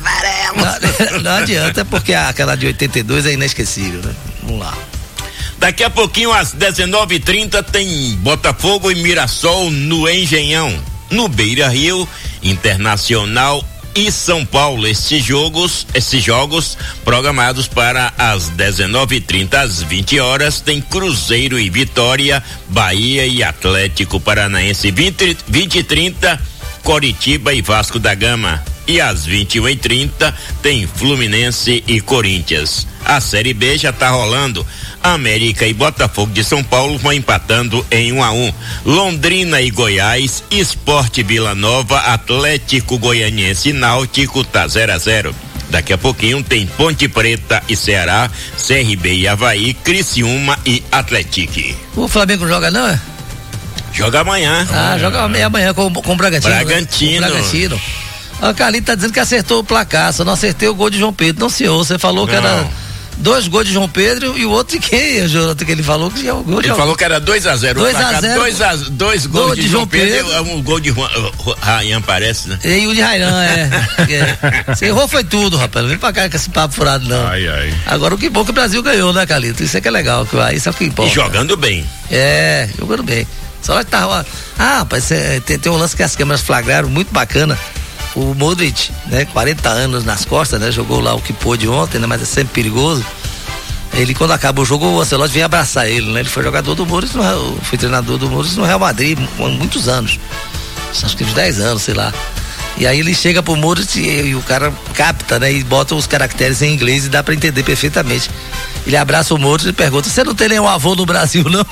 Não, não adianta, porque aquela de oitenta e dois é inesquecível, né? Vamos lá. Daqui a pouquinho, às dezenove e trinta, tem Botafogo e Mirassol no Engenhão. No Beira Rio, Internacional e São Paulo. Esses jogos, esses jogos programados para as dezenove e trinta, às vinte horas, tem Cruzeiro e Vitória, Bahia e Atlético Paranaense. vinte, vinte e trinta, Coritiba e Vasco da Gama. E às vinte e uma e trinta tem Fluminense e Corinthians. A Série B já tá rolando. América e Botafogo de São Paulo vão empatando em um a um. Londrina e Goiás, Sport Vila Nova, Atlético Goianiense e Náutico tá zero a zero. Daqui a pouquinho tem Ponte Preta e Ceará, C R B e Avaí, Criciúma e Atlético. O Flamengo joga não, é? Joga amanhã. Ah, joga amanhã com, com o Bragantino. Bragantino. Né? Com o Bragantino. O Carlinhos tá dizendo que acertou o placar, só não acertei o gol de João Pedro. Não, senhor, você falou não. que era dois gols de João Pedro e o outro de quem, Jonathan, que ele falou que é o gol de Ele falou que era dois a zero. dois a zero. Dois, a, dois gols gol de, de João Pedro, Pedro. Um gol de Rayan, parece, né? E o de Rayan, é. é. Você errou foi tudo, rapaz. Não vem pra cá com esse papo furado, não. Ai, ai. Agora o que bom que o Brasil ganhou, né, Carlito? Isso é que é legal, isso é o que importa. E jogando bem. É, jogando bem. Só que tava. Ah, rapaz, tem, tem um lance que as câmeras flagraram, muito bacana. O Modric, né, quarenta anos nas costas, né, jogou lá o que pôde ontem, né, mas é sempre perigoso. Ele, quando acaba o jogo, o Ancelotti vem abraçar ele, né, ele foi jogador do Modric, no, foi treinador do Modric no Real Madrid há muitos anos, acho que uns dez anos, sei lá. E aí ele chega pro Modric e, e o cara capta, né, e bota os caracteres em inglês e dá pra entender perfeitamente. Ele abraça o Modric e pergunta: você não tem nenhum avô no Brasil, não?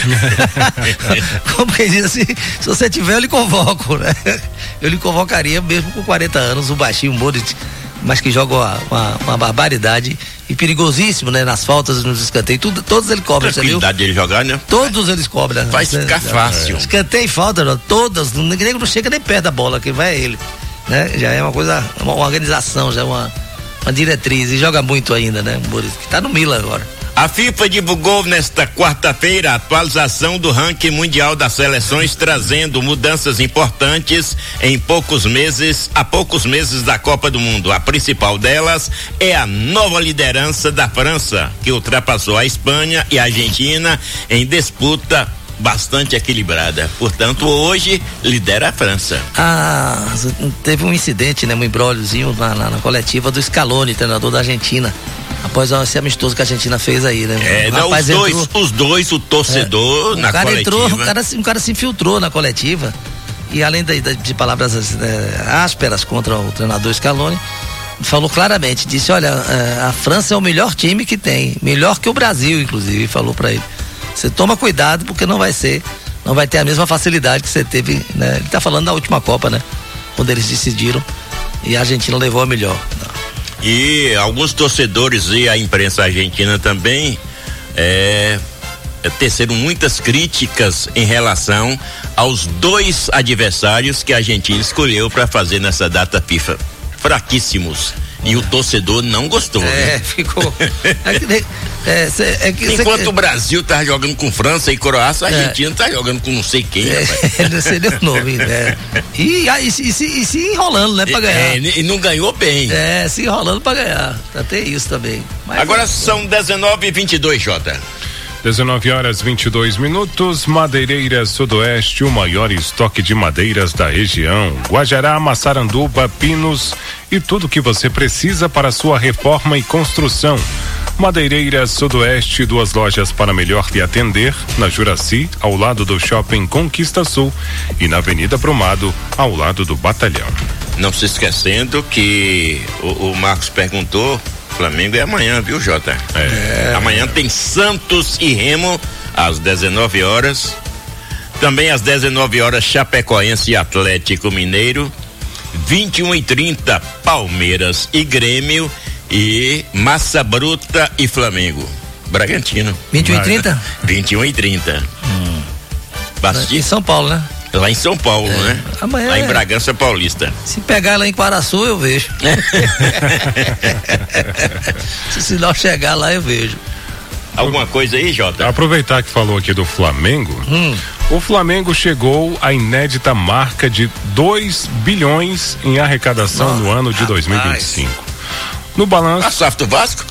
Como que diz assim, se você tiver eu lhe convoco, né? Eu lhe convocaria mesmo com quarenta anos, o baixinho Modric, mas que joga uma, uma, uma barbaridade e perigosíssimo, né? Nas faltas, nos escanteios, tudo, todos ele cobra, você viu? Dele jogar, né? Todos eles cobram. Vai ficar fácil. Escanteio e falta, não, todas, ninguém não chega nem perto da bola, quem vai é ele, né? Já é uma coisa, uma organização, já é uma, uma diretriz, e joga muito ainda, né? Modric, que tá no Milan agora. A FIFA divulgou nesta quarta-feira a atualização do ranking mundial das seleções, trazendo mudanças importantes em poucos meses, a poucos meses da Copa do Mundo. A principal delas é a nova liderança da França, que ultrapassou a Espanha e a Argentina em disputa bastante equilibrada. Portanto, hoje lidera a França. Ah, teve um incidente, né, um imbrógliozinho na, na, na coletiva do Scaloni, treinador da Argentina, após esse amistoso que a Argentina fez aí, né? É, não, os dois, entrou, os dois, o torcedor é, na cara coletiva. Entrou, o, cara, um cara se infiltrou na coletiva e além de, de, de palavras é, ásperas contra o treinador Scaloni, falou claramente, disse, olha, a França é o melhor time que tem, melhor que o Brasil, inclusive, falou pra ele. Você toma cuidado porque não vai ser, não vai ter a mesma facilidade que você teve, né? Ele tá falando da última Copa, né? Quando eles decidiram e a Argentina levou a melhor. E alguns torcedores e a imprensa argentina também é, teceram muitas críticas em relação aos dois adversários que a Argentina escolheu para fazer nessa data FIFA. Fraquíssimos. E o torcedor não gostou. É, né? ficou. É que, é, cê, é que, Enquanto cê, o Brasil tá jogando com França e Croácia, a é, Argentina tá jogando com não sei quem. É, não sei nem o nome, né? E, e, e, se, e se enrolando, né, pra ganhar. É, e não ganhou bem. É, se enrolando pra ganhar. Até isso também. Mas agora é, são dezenove e vinte e dois, Jota. dezenove horas e vinte e dois minutos, Madeireiras Sudoeste, o maior estoque de madeiras da região. Guajará, Massaranduba, Pinos e tudo que você precisa para sua reforma e construção. Madeireiras Sudoeste, duas lojas para melhor lhe atender, na Juraci, ao lado do Shopping Conquista Sul, e na Avenida Brumado, ao lado do Batalhão. Não se esquecendo que o, o Marcos perguntou, Flamengo é amanhã, viu, Jota? É. Amanhã tem Santos e Remo às dezenove horas. Também às dezenove horas, Chapecoense e Atlético Mineiro. vinte e uma e trinta, Palmeiras e Grêmio. E Massa Bruta e Flamengo. Bragantino. vinte e um e trinta? vinte e uma e trinta. Hum. Bastante. Em São Paulo, né? Lá em São Paulo, é. né? Amanhã lá em é. Bragança Paulista. Se pegar lá em Quaraçu, eu vejo. Se não chegar lá, eu vejo. Alguma coisa aí, Jota? Aproveitar que falou aqui do Flamengo, hum. o Flamengo chegou à inédita marca de dois bilhões em arrecadação oh, no ano de dois mil e vinte e cinco. No balanço. A S A F do Vasco?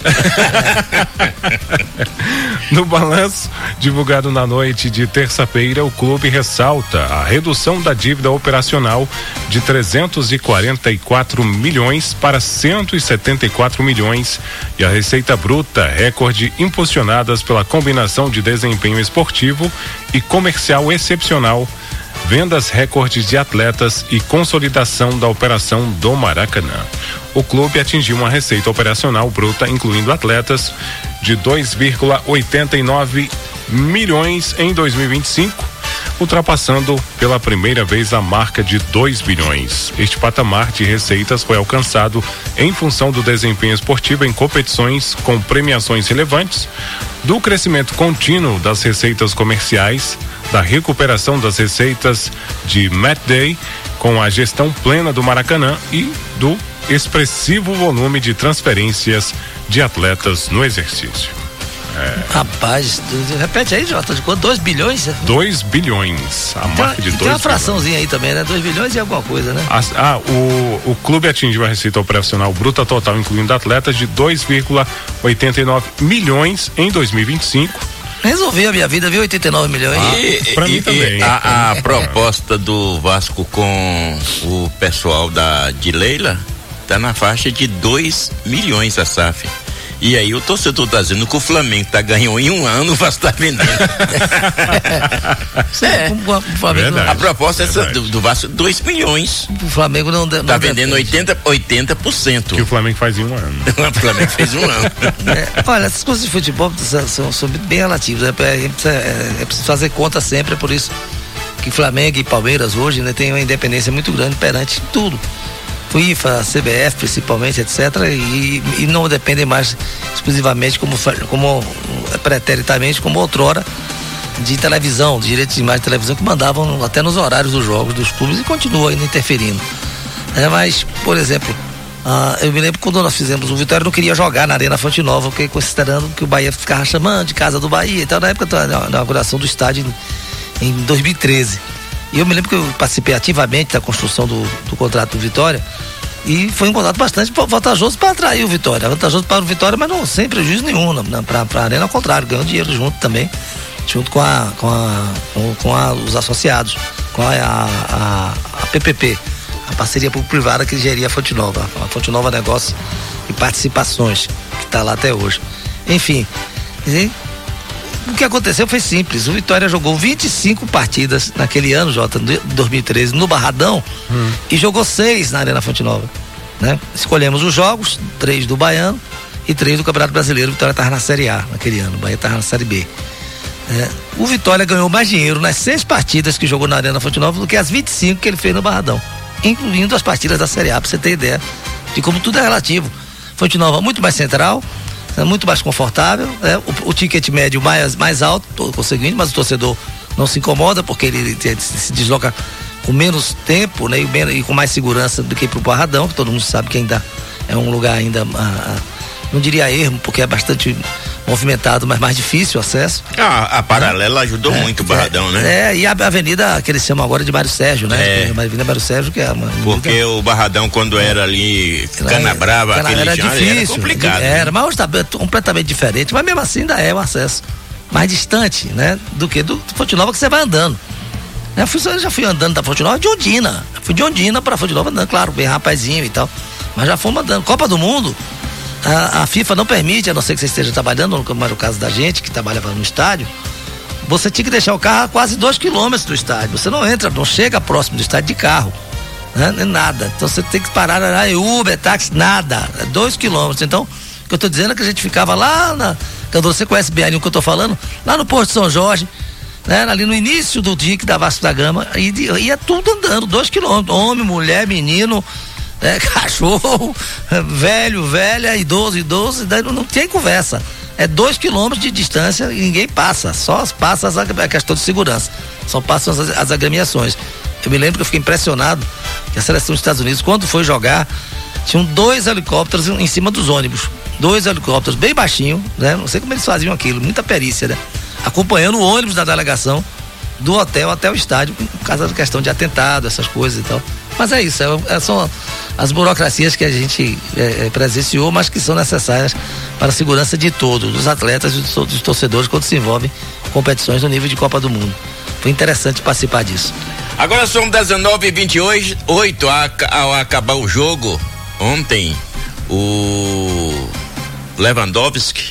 No balanço divulgado na noite de terça-feira, o clube ressalta a redução da dívida operacional de trezentos e quarenta e quatro milhões para cento e setenta e quatro milhões e a receita bruta, recorde, impulsionadas pela combinação de desempenho esportivo e comercial excepcional, vendas recordes de atletas e consolidação da operação do Maracanã. O clube atingiu uma receita operacional bruta, incluindo atletas, de dois vírgula oitenta e nove milhões em dois mil e vinte e cinco, ultrapassando pela primeira vez a marca de dois bilhões. Este patamar de receitas foi alcançado em função do desempenho esportivo em competições com premiações relevantes, do crescimento contínuo das receitas comerciais, da recuperação das receitas de Match Day com a gestão plena do Maracanã e do expressivo volume de transferências de atletas no exercício. É. Rapaz, repete aí, Jota, de quanto? dois bilhões? dois bilhões, a marca de dois bilhões. Tem uma fraçãozinha aí também, né? dois bilhões e alguma coisa, né? As, ah, o, o clube atingiu a receita operacional bruta total, incluindo atletas, de dois vírgula oitenta e nove milhões em dois mil e vinte e cinco. Resolvi a minha vida, viu? oitenta e nove milhões. Ah, e, pra e, mim também. E a, a proposta do Vasco com o pessoal da de Leila tá na faixa de dois milhões a S A F. E aí o torcedor tá dizendo que o Flamengo tá ganhando em um ano, o Vasco tá vendendo. é. O Flamengo, verdade, a proposta é essa do, do Vasco, dois milhões. O Flamengo não, não tá vendendo oitenta por cento. Que o Flamengo faz em um ano. O Flamengo fez um ano. É, olha, essas coisas de futebol são, são bem relativas. É, é, é, é preciso fazer conta sempre, é por isso que Flamengo e Palmeiras hoje, né, tem uma independência muito grande perante tudo. FIFA, C B F principalmente, etcétera. E, e não dependem mais exclusivamente como, como preteritamente, como outrora, de televisão, de direitos de imagem de televisão, que mandavam até nos horários dos jogos dos clubes e continua ainda interferindo. É, mas, por exemplo, ah, eu me lembro quando nós fizemos o Vitória, não queria jogar na Arena Fonte Nova, porque considerando que o Bahia ficava chamando de casa do Bahia, então na época da inauguração do estádio em, em dois mil e treze. E eu me lembro que eu participei ativamente da construção do, do contrato do Vitória e foi um contrato bastante vantajoso para atrair o Vitória, vantajoso para o Vitória, mas não sem prejuízo nenhum, para a Arena, ao contrário, ganhou dinheiro junto também, junto com, a, com, a, com, com a, os associados, com a, a, a P P P, a parceria público-privada que geria a Fonte Nova, a Fonte Nova Negócios e Participações, que está lá até hoje. Enfim, e, o que aconteceu foi simples. O Vitória jogou vinte e cinco partidas naquele ano, Jota, de dois mil e treze, no Barradão, hum. e jogou seis na Arena Fonte Nova, né? Escolhemos os jogos, três do Baiano e três do Campeonato Brasileiro. O Vitória estava na Série A naquele ano, o Bahia estava na Série B. É, o Vitória ganhou mais dinheiro nas seis partidas que jogou na Arena Fonte Nova do que as vinte e cinco que ele fez no Barradão, incluindo as partidas da Série A, para você ter ideia de como tudo é relativo. Fonte Nova muito mais central, é muito mais confortável, né? o, o ticket médio mais, mais alto, tô conseguindo, mas o torcedor não se incomoda porque ele, ele se desloca com menos tempo, né? E, menos, e com mais segurança do que pro Barradão, que todo mundo sabe que ainda é um lugar ainda, ah, não diria ermo, porque é bastante movimentado, mas mais difícil o acesso. Ah, a paralela é, ajudou é, muito o Barradão, é, né? É, e a avenida que eles chamam agora de Mário Sérgio, né? É. A avenida Mário Sérgio, que é uma porque avenida... o Barradão, quando era ali Canabrava, Cana, aquele era chão, difícil, era complicado. Era, né? mas hoje tá completamente diferente, mas mesmo assim ainda é um acesso mais distante, né? Do que do Fonte Nova, que você vai andando. Eu, fui, eu já fui andando da Fonte Nova de Ondina. Fui de Ondina pra Fonte Nova andando, claro, bem rapazinho e tal. Mas já fomos andando. Copa do Mundo, a, a FIFA não permite, a não ser que você esteja trabalhando, como era o caso da gente, que trabalhava no estádio, você tinha que deixar o carro a quase dois quilômetros do estádio. Você não entra, não chega próximo do estádio de carro. Né? Nem nada. Então você tem que parar, é Uber, táxi, nada. É dois quilômetros. Então, o que eu tô dizendo é que a gente ficava lá na. Quando você conhece bem ali o que eu tô falando, lá no Porto de São Jorge, né? Ali no início do dia que da Vasco da Gama, e ia tudo andando, dois quilômetros, homem, mulher, menino, né? Cachorro, velho, velha, idoso, idoso, daí não, não tem conversa. É dois quilômetros de distância e ninguém passa, só passa as, a questão de segurança, só passam as, as agremiações. Eu me lembro que eu fiquei impressionado que a seleção dos Estados Unidos, quando foi jogar, tinham dois helicópteros em cima dos ônibus. Dois helicópteros bem baixinho, né? Não sei como eles faziam aquilo, muita perícia, né? Acompanhando o ônibus da delegação do hotel até o estádio, por causa da questão de atentado, essas coisas e tal. Mas é isso, é, é, são as burocracias que a gente é, presenciou, mas que são necessárias para a segurança de todos, dos atletas e dos, dos torcedores quando se envolvem em competições no nível de Copa do Mundo. Foi interessante participar disso. Agora são dezenove e vinte e oito, ao acabar o jogo, ontem, o Lewandowski,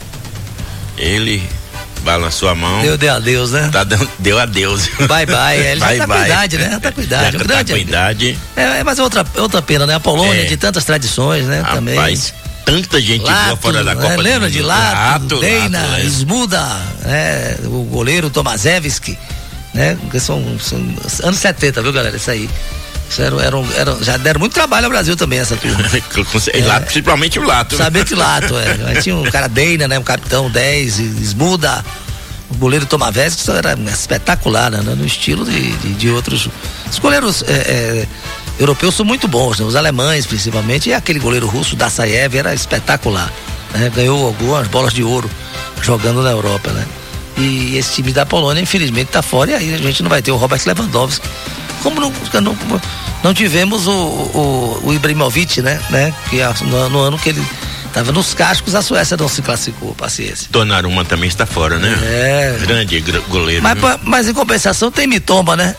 ele balançou a mão. Deu, deu adeus, né? Tá dando, deu adeus. Bye, bye. Ele bye, já tá bye. com idade, né? Já tá com idade. Já um tá grande, com idade. É, mas é outra, outra pena, né? A Polônia, é. de tantas tradições, né? Rapaz, também. tanta gente Lato, boa fora da Copa né? do Lembra Mundo. de Lato, Deina, Lato, Smuda, né? O goleiro Tomaszewski, né? Que são, são anos setenta, viu, galera? Isso aí. Isso era, era, era, já deram muito trabalho ao Brasil também, essa turma. é, Lato, principalmente o Lato. Principalmente o Lato, é. Aí tinha um cara Deina, né? Um capitão dez, Smuda, o goleiro Tomaszewski, isso era espetacular, né? No estilo de, de, de outros. Os goleiros é, é, europeus são muito bons, né? Os alemães principalmente, e aquele goleiro russo, Dassaev, era espetacular, né? Ganhou algumas bolas de ouro jogando na Europa, né? E esse time da Polônia, infelizmente, tá fora, e aí a gente não vai ter o Robert Lewandowski. Como não, não, não tivemos o, o, o Ibrahimovic, né? né? Que no, no ano que ele estava nos cascos, a Suécia não se classificou, paciência. Donnarumma também está fora, né? É. Grande goleiro. Mas, mas em compensação tem Mitoma, né?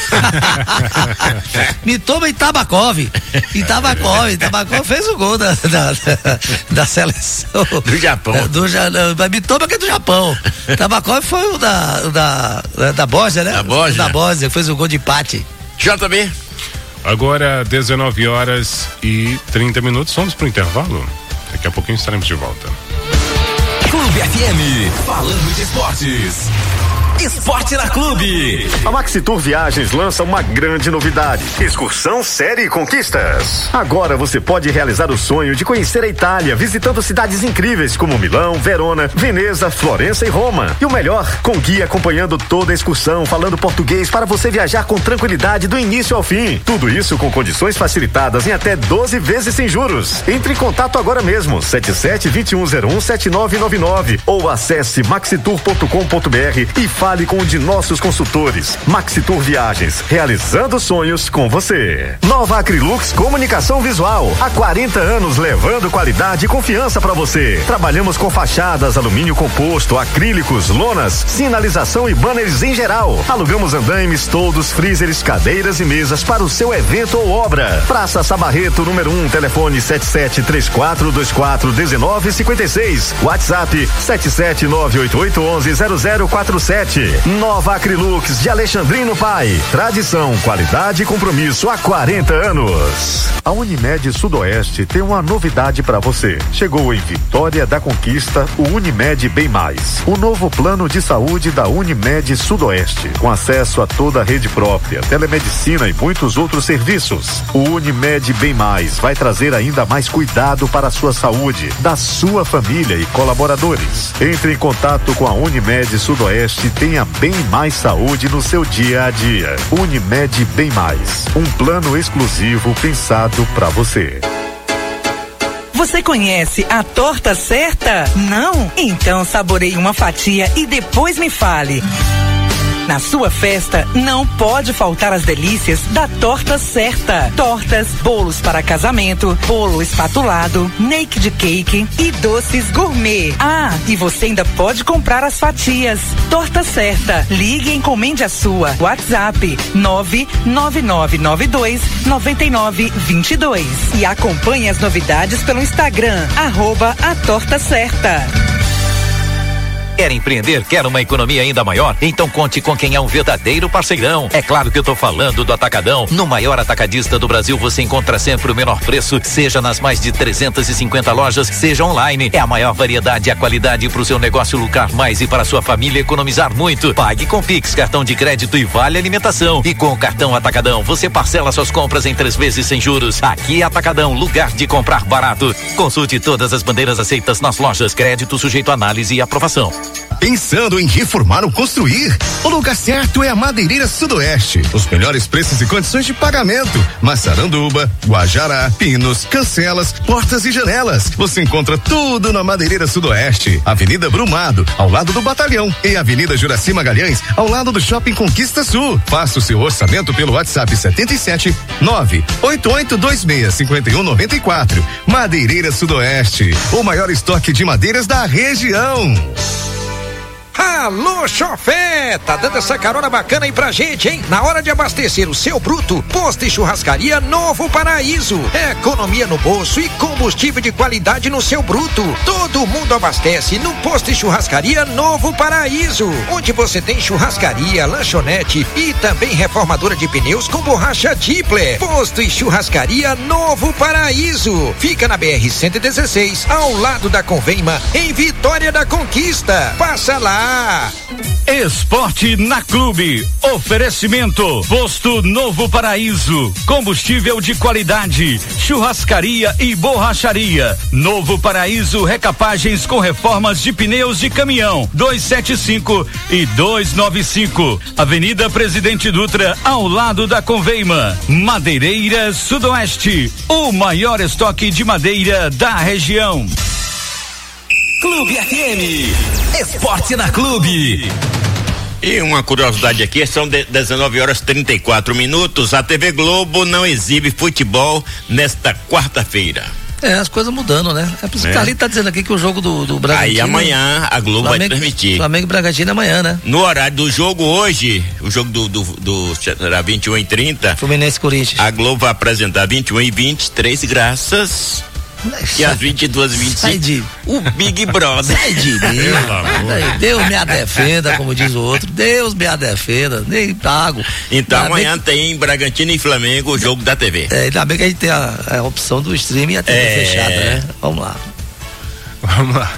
Mitoma e Tabakov. E Tabakov, e Tabakov fez o gol da, da, da, da seleção. Do Japão. Do, do, Mitoma que é do Japão. Tabakov foi o da, da, da Bósnia, né? Da Bósnia. Da Bósnia, fez o gol de empate. J B. Agora, dezenove horas e trinta minutos, vamos pro intervalo? Daqui a pouquinho estaremos de volta. Clube F M, falando de esportes. Esporte na Clube. A Maxitur Viagens lança uma grande novidade: excursão série conquistas. Agora você pode realizar o sonho de conhecer a Itália, visitando cidades incríveis como Milão, Verona, Veneza, Florença e Roma. E o melhor, com guia acompanhando toda a excursão, falando português para você viajar com tranquilidade do início ao fim. Tudo isso com condições facilitadas em até doze vezes sem juros. Entre em contato agora mesmo, sete sete, dois um zero um, sete nove nove nove, ou acesse maxitur ponto com ponto br e fale com um de nossos consultores. Maxitur Viagens, realizando sonhos com você. Nova Acrylux Comunicação Visual, há quarenta anos levando qualidade e confiança para você. Trabalhamos com fachadas, alumínio composto, acrílicos, lonas, sinalização e banners em geral. Alugamos andaimes, toldos, freezers, cadeiras e mesas para o seu evento ou obra. Praça Sabarreto, número um, telefone sete sete três quatro dois quatro um nove cinco seis, WhatsApp sete sete nove oito oito um um zero zero quatro sete. Sudoeste. Nova Acrylux de Alexandrino Pai. Tradição, qualidade e compromisso há quarenta anos. A Unimed Sudoeste tem uma novidade para você. Chegou em Vitória da Conquista o Unimed Bem Mais. O novo plano de saúde da Unimed Sudoeste, com acesso a toda a rede própria, telemedicina e muitos outros serviços. O Unimed Bem Mais vai trazer ainda mais cuidado para a sua saúde, da sua família e colaboradores. Entre em contato com a Unimed Sudoeste e tenha bem mais saúde no seu dia a dia. Unimed Bem Mais, um plano exclusivo pensado para você. Você conhece a torta certa? Não? Então saboreie uma fatia e depois me fale. Na sua festa, não pode faltar as delícias da Torta Certa. Tortas, bolos para casamento, bolo espatulado, naked cake e doces gourmet. Ah, e você ainda pode comprar as fatias. Torta Certa. Ligue e encomende a sua. WhatsApp nove nove nove nove dois nove nove dois dois. E acompanhe as novidades pelo Instagram, arroba a Torta Certa. Quer empreender? Quer uma economia ainda maior? Então conte com quem é um verdadeiro parceirão. É claro que eu tô falando do Atacadão. No maior atacadista do Brasil você encontra sempre o menor preço, seja nas mais de trezentas e cinquenta lojas, seja online. É a maior variedade e a qualidade para o seu negócio lucrar mais e para a sua família economizar muito. Pague com Pix, cartão de crédito e vale alimentação. E com o cartão Atacadão você parcela suas compras em três vezes sem juros. Aqui é Atacadão, lugar de comprar barato. Consulte todas as bandeiras aceitas nas lojas. Crédito sujeito a análise e aprovação. Pensando em reformar ou construir? O lugar certo é a Madeireira Sudoeste. Os melhores preços e condições de pagamento. Massaranduba, Guajará, pinos, cancelas, portas e janelas. Você encontra tudo na Madeireira Sudoeste. Avenida Brumado, ao lado do Batalhão. E Avenida Juraci Magalhães, ao lado do Shopping Conquista Sul. Faça o seu orçamento pelo WhatsApp setenta e sete nove oito oito dois seis cinco um nove quatro. Madeireira Sudoeste. O maior estoque de madeiras da região. Alô, chofé! Tá dando essa carona bacana aí pra gente, hein? Na hora de abastecer o seu bruto, posto e churrascaria Novo Paraíso. Economia no bolso e combustível de qualidade no seu bruto. Todo mundo abastece no posto e churrascaria Novo Paraíso, onde você tem churrascaria, lanchonete e também reformadora de pneus com borracha Tipler. Posto e churrascaria Novo Paraíso. Fica na B R cento e dezesseis, ao lado da Convema, em Vitória da Conquista. Passa lá. Esporte na Clube. Oferecimento. Posto Novo Paraíso. Combustível de qualidade. Churrascaria e borracharia. Novo Paraíso Recapagens com reformas de pneus de caminhão. duzentos e setenta e cinco e duzentos e noventa e cinco. Avenida Presidente Dutra, ao lado da Conveima. Madeireira Sudoeste. O maior estoque de madeira da região. Clube F M. Esporte na Clube. E uma curiosidade aqui, são dezenove horas e trinta e quatro minutos. A T V Globo não exibe futebol nesta quarta-feira. É, as coisas mudando, né? É por isso que o Carlinhos tá dizendo aqui que o jogo do, do Bragantino. Aí amanhã a Globo Flamengo, vai transmitir. Flamengo e Bragantino amanhã, né? No horário do jogo hoje, o jogo do, do, do será vinte e um e trinta. Fluminense e Corinthians. A Globo vai apresentar vinte e um e vinte e três, graças. E às vinte e duas e vinte e cinco, de... o Big Brother. Sai de mim. Deus me a defenda, como diz o outro. Deus me a defenda, nem pago. Então ainda amanhã que... tem Bragantino e Flamengo, o jogo da T V. É, ainda bem que a gente tem a, a opção do streaming e a T V é... fechada, né? Vamos lá. Vamos lá.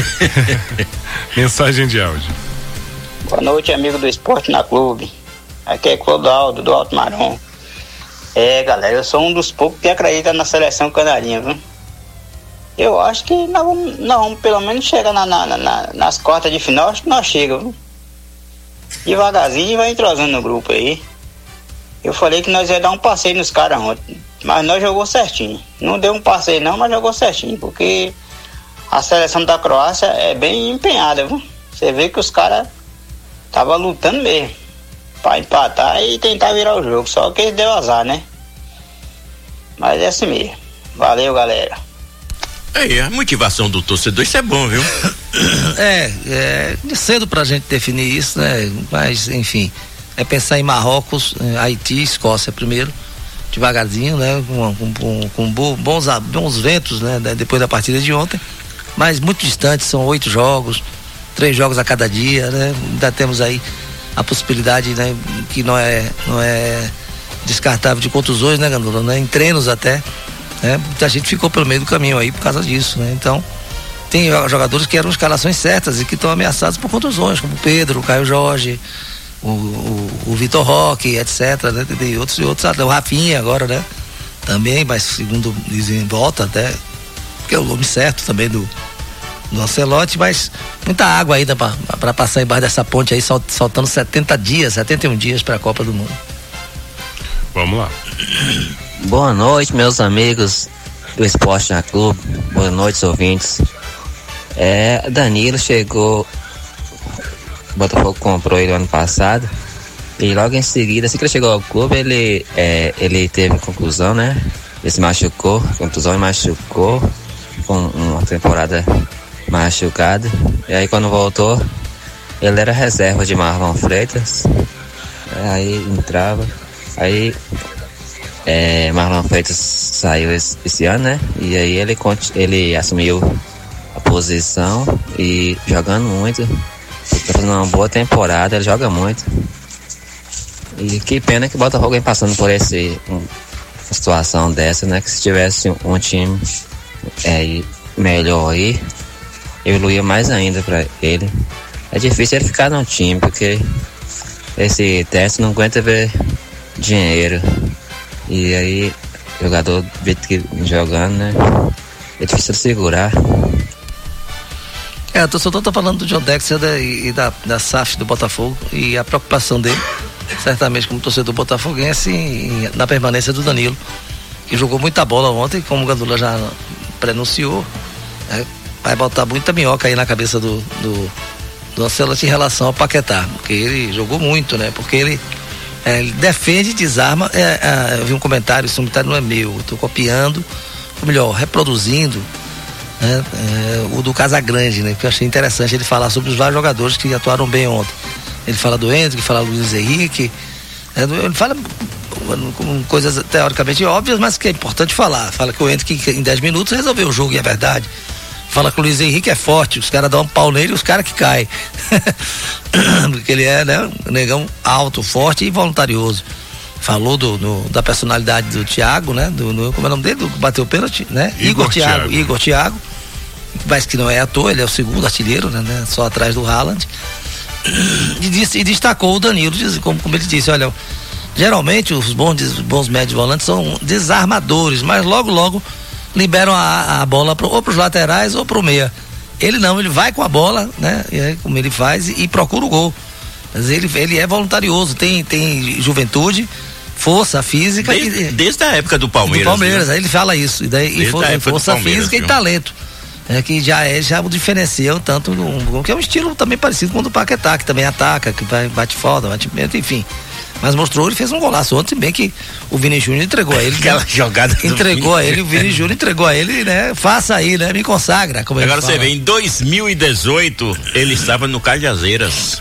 Mensagem de áudio. Boa noite, amigo do Esporte na Clube. Aqui é Clodoaldo, do Alto Marom. É, galera, eu sou um dos poucos que acredita na seleção canarinha, viu? Eu acho que nós vamos, nós vamos pelo menos chegar na, na, na, nas quartas de final, acho que nós chegamos. Devagarzinho vai entrosando no grupo aí. Eu falei que nós ia dar um passeio nos caras ontem, mas nós jogou certinho. Não deu um passeio não, mas jogou certinho, porque a seleção da Croácia é bem empenhada, viu? Você vê que os caras estavam lutando mesmo pra empatar e tentar virar o jogo, só que deu azar, né? Mas é assim mesmo. Valeu, galera. É, a motivação do torcedor, isso é bom, viu? É, é cedo pra gente definir isso, né? Mas, enfim, é pensar em Marrocos, Haiti, Escócia primeiro, devagarzinho, né? Com, com, com bons, bons ventos, né? Depois da partida de ontem, mas muito distante, são oito jogos, três jogos a cada dia, né? Ainda temos aí a possibilidade, né? Que não é, não é descartável de contusões, né, Gandula? Né? Em treinos até, né? Muita gente ficou pelo meio do caminho aí por causa disso, né? Então, tem jogadores que eram escalações certas e que estão ameaçados por contusões, como o Pedro, o Caio Jorge, o, o, o Vitor Roque, etcétera, né? E outros e outros, o Rafinha agora, né? Também, mas segundo dizem, volta até, que é o nome certo também do, do Ancelotti, mas muita água ainda para passar embaixo dessa ponte aí, sol, soltando setenta dias, setenta e um dias para a Copa do Mundo. Vamos lá. Boa noite, meus amigos do Esporte na Clube. Boa noite, ouvintes. É, Danilo chegou, o Botafogo comprou ele ano passado e logo em seguida, assim que ele chegou ao clube, ele, é, ele teve conclusão, né? Ele se machucou, contusão e machucou, com uma temporada machucada. E aí quando voltou, ele era reserva de Marlon Freitas. Aí entrava, aí é, Marlon Freitas saiu esse, esse ano, né? E aí ele, ele assumiu a posição e jogando muito, tá fazendo uma boa temporada, ele joga muito. E que pena que o Botafogo vem passando por esse, um, uma situação dessa, né? Que se tivesse um, um time é, melhor aí, evoluía mais ainda para ele. É difícil ele ficar no time, porque esse teste não aguenta ver dinheiro. E aí, jogador do jeito que jogando, né? É difícil de segurar. É, o torcedor tá falando do John Dexter e, e da, da S A F do Botafogo e a preocupação dele, certamente como torcedor botafoguense, em, na permanência do Danilo, que jogou muita bola ontem, como o Gandula já prenunciou, né, vai botar muita minhoca aí na cabeça do, do, do Ancelotti em relação ao Paquetá, porque ele jogou muito, né? Porque ele, é, ele defende e desarma. É, é, eu vi um comentário, esse comentário não é meu, eu tô copiando, ou melhor, reproduzindo. É, é, o do Casagrande, né? Que eu achei interessante ele falar sobre os vários jogadores que atuaram bem ontem. Ele fala do Hendrick, fala do Luiz Henrique, é, ele fala com coisas teoricamente óbvias, mas que é importante falar. Fala que o Hendrick em dez minutos resolveu o jogo, e é verdade. Fala que o Luiz Henrique é forte, os caras dão um pau nele e os caras que caem. Porque ele é, né, um negão alto, forte e voluntarioso. Falou do, do, da personalidade do Thiago, né? Do, do, como é o nome dele? Do que bateu o pênalti, né? Igor, Igor Thiago, Thiago. Igor Thiago. Mas que não é à toa, ele é o segundo artilheiro, né? né? Só atrás do Haaland. E, disse, e destacou o Danilo, como, como ele disse, olha, geralmente os bons, bons médios volantes são desarmadores, mas logo, logo liberam a, a bola pro, ou para os laterais ou para o meia. Ele não, ele vai com a bola, né? E aí, como ele faz, e, e procura o gol. Mas ele, ele é voluntarioso, tem, tem juventude, força física. Desde, e, desde a época do Palmeiras. Do Palmeiras, né? aí ele fala isso. E daí, e for, força física viu? E talento. É, que já é, já o diferencia tanto, um, que é um estilo também parecido com o do Paquetá, que também ataca, que vai, bate falta, bate meta, enfim. Mas mostrou, ele fez um golaço ontem, bem que o Vini Júnior entregou a ele. Aquela né? jogada entregou a ele, o Vini Júnior entregou a ele, né? Faça aí, né? Me consagra. Como Agora você vê, em dois mil e dezoito, ele estava no Cajazeiras.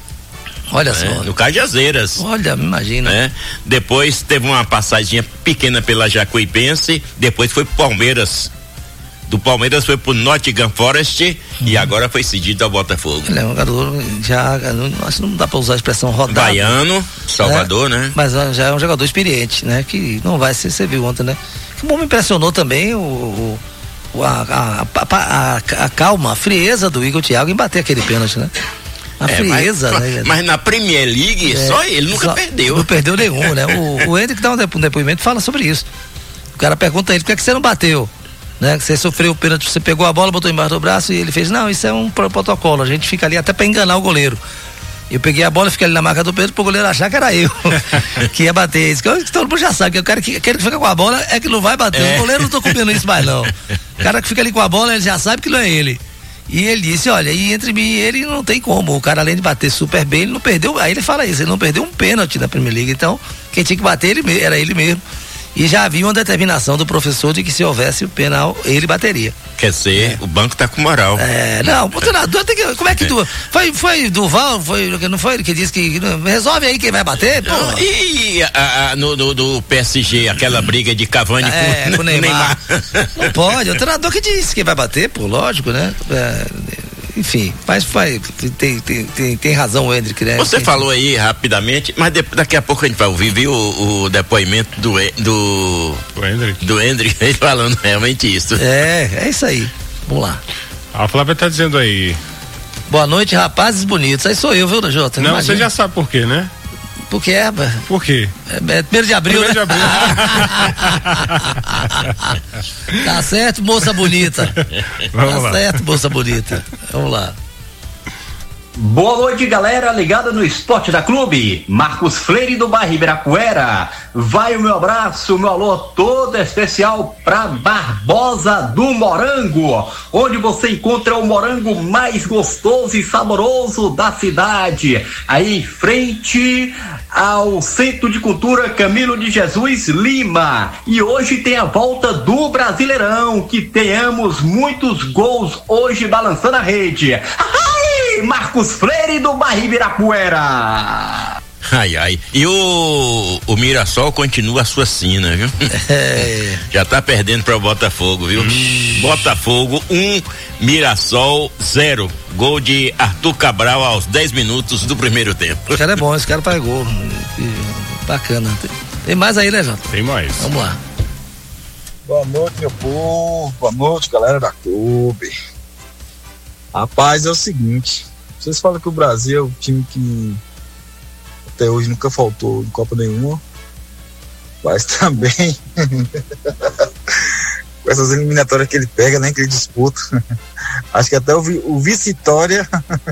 Olha é, só. No Cajazeiras. Olha, me imagina. É, depois teve uma passadinha pequena pela Jacuipense, depois foi pro Palmeiras. Do Palmeiras foi pro Nottingham Forest uhum. e agora foi cedido ao Botafogo. Ele é um jogador, já, não, acho que não dá pra usar a expressão rodado. Baiano, Salvador, né? né? Mas já é um jogador experiente, né? Que não vai ser, você viu ontem, né? Que bom, me impressionou também o, o a, a, a, a, a calma, a frieza do Igor Thiago em bater aquele pênalti, né? A é, frieza, mas, né? Mas na Premier League, é, só ele nunca só, perdeu. Não perdeu nenhum, né? O, o Hendrick dá um depoimento, fala sobre isso. O cara pergunta a ele, por que, é que você não bateu? Né? Você sofreu o pênalti, você pegou a bola, botou embaixo do braço e ele fez, não, isso é um protocolo, a gente fica ali até pra enganar o goleiro. Eu peguei a bola, fiquei ali na marca do Pedro pro goleiro achar que era eu que ia bater. Isso que todo mundo já sabe, que o cara que, aquele que fica com a bola é que não vai bater. É. O goleiro não tô comendo isso mais não. O cara que fica ali com a bola, ele já sabe que não é ele. E ele disse, olha, e entre mim e ele não tem como. O cara, além de bater super bem, ele não perdeu. Aí ele fala isso, ele não perdeu um pênalti na Premier League. Então, quem tinha que bater ele, era ele mesmo. E já havia uma determinação do professor de que se houvesse o penal, ele bateria. Quer dizer, é. o banco tá com moral. É, não, o treinador tem que. Como é que tu. Foi, foi Duval, foi, não foi ele que disse que. Resolve aí quem vai bater? Pô. Não, e a, a, no, no do P S G, aquela briga de Cavani é, com, com o Neymar. Neymar. Não pode, é o treinador que disse que vai bater, pô, lógico, né? É, enfim, mas vai, tem, tem, tem, tem razão o Hendrick, né? Você tem, falou aí rapidamente, mas de, daqui a pouco a gente vai ouvir, viu, o, o depoimento do do, o Hendrick. do Hendrick, ele falando realmente isso. É, é isso aí. Vamos lá. A Flávia tá dizendo aí. Boa noite, rapazes bonitos. Aí sou eu, viu, Jota? Não, imagina. você já sabe por quê, né? Por quê? Por quê? É, é primeiro de abril, primeiro né? de abril. Tá certo, moça bonita. Vamos tá lá. certo, moça bonita. Vamos lá. Boa noite, galera, ligada no Esporte da Clube. Marcos Freire do bairro Ibirapuera. Vai o meu abraço, meu alô todo especial pra Barbosa do Morango, onde você encontra o morango mais gostoso e saboroso da cidade, aí em frente ao Centro de Cultura Camilo de Jesus Lima. E hoje tem a volta do Brasileirão, que tenhamos muitos gols hoje balançando a rede. Ai, Marcos Freire do bairro Ibirapuera. Ai, ai. E o, o Mirassol continua a sua sina, viu? É. Já tá perdendo para o Botafogo, viu? Hum. Botafogo um, Mirassol zero. Gol de Arthur Cabral aos dez minutos do primeiro tempo. Esse cara é bom, esse cara faz gol. Bacana. Tem mais aí, né, Jota? Tem mais. Vamos lá. Boa noite, meu povo. Boa noite, galera da clube. Rapaz, é o seguinte. Vocês falam que o Brasil é o time que até hoje nunca faltou em Copa nenhuma, mas também com essas eliminatórias que ele pega, né, que ele disputa, acho que até o, o vice-vitória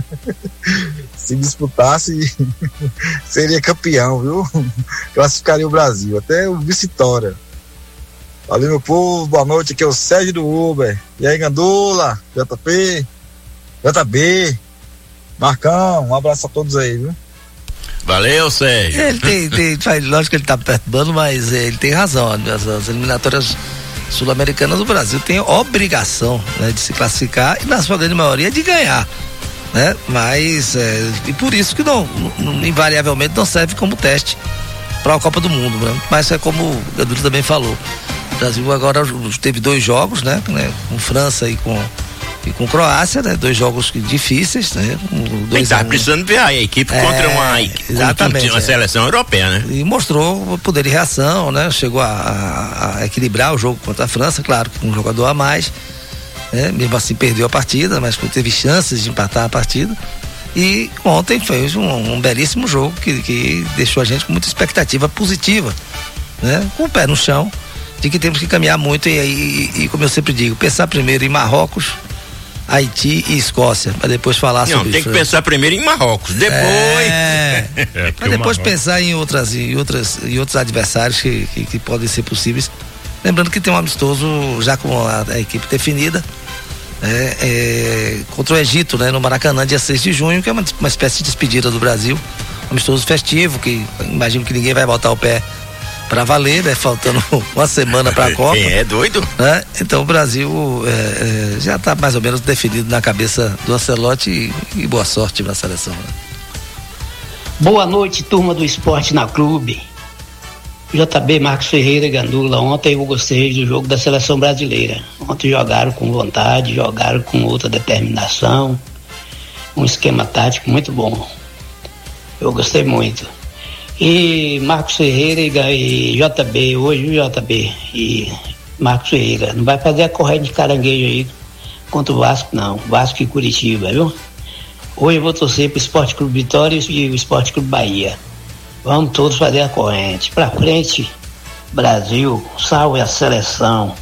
se disputasse seria campeão, viu? Classificaria o Brasil, até o vice-vitória. Valeu, meu povo, boa noite, aqui é o Sérgio do Uber. E aí, Gandula, J P, J B, Marcão, um abraço a todos aí, viu? Valeu, Sérgio. Ele tem, tem faz, lógico que ele tá perturbando, mas ele tem razão. As, as eliminatórias sul-americanas do Brasil tem obrigação, né, de se classificar e na sua grande maioria de ganhar, né? Mas é, e por isso que não, não invariavelmente não serve como teste para a Copa do Mundo, né? Mas é como o Gandula também falou. O Brasil agora teve dois jogos, né, né, com França e com e com Croácia, né? Dois jogos difíceis, né? Dois tá precisando ver a equipe é, contra uma, exatamente, uma seleção é. europeia, né? E mostrou poder de reação, né? Chegou a, a, a equilibrar o jogo contra a França, claro, com um jogador a mais, né? Mesmo assim perdeu a partida, mas teve chances de empatar a partida. E ontem fez um, um belíssimo jogo que, que deixou a gente com muita expectativa positiva, né? Com o pé no chão, de que temos que caminhar muito e, e, e como eu sempre digo, pensar primeiro em Marrocos, Haiti e Escócia, para depois falar não, sobre tem isso. Tem que pensar primeiro em Marrocos, depois. É, é, para depois Marrocos... pensar em outras, em outras, em outros adversários que, que, que podem ser possíveis. Lembrando que tem um amistoso já com a, a equipe definida, é, é, contra o Egito, né, no Maracanã, dia seis de junho, que é uma, uma espécie de despedida do Brasil, um amistoso festivo, que imagino que ninguém vai botar o pé para valer, né? Faltando uma semana para a Copa. Quem é doido? Né? Então o Brasil é, é, já está mais ou menos definido na cabeça do Ancelotti e, e boa sorte na seleção. Né? Boa noite, turma do Esporte na Clube. J B, Marcos Ferreira e Gandula. Ontem eu gostei do jogo da seleção brasileira. Ontem jogaram com vontade, jogaram com outra determinação, um esquema tático muito bom. Eu gostei muito. E Marcos Ferreira e, e J B, hoje o J B e Marcos Ferreira, não vai fazer a corrente de caranguejo aí contra o Vasco, não. Vasco e Curitiba, viu? Hoje eu vou torcer pro Esporte Clube Vitória e o Esporte Clube Bahia. Vamos todos fazer a corrente. Pra frente, Brasil, salve a seleção.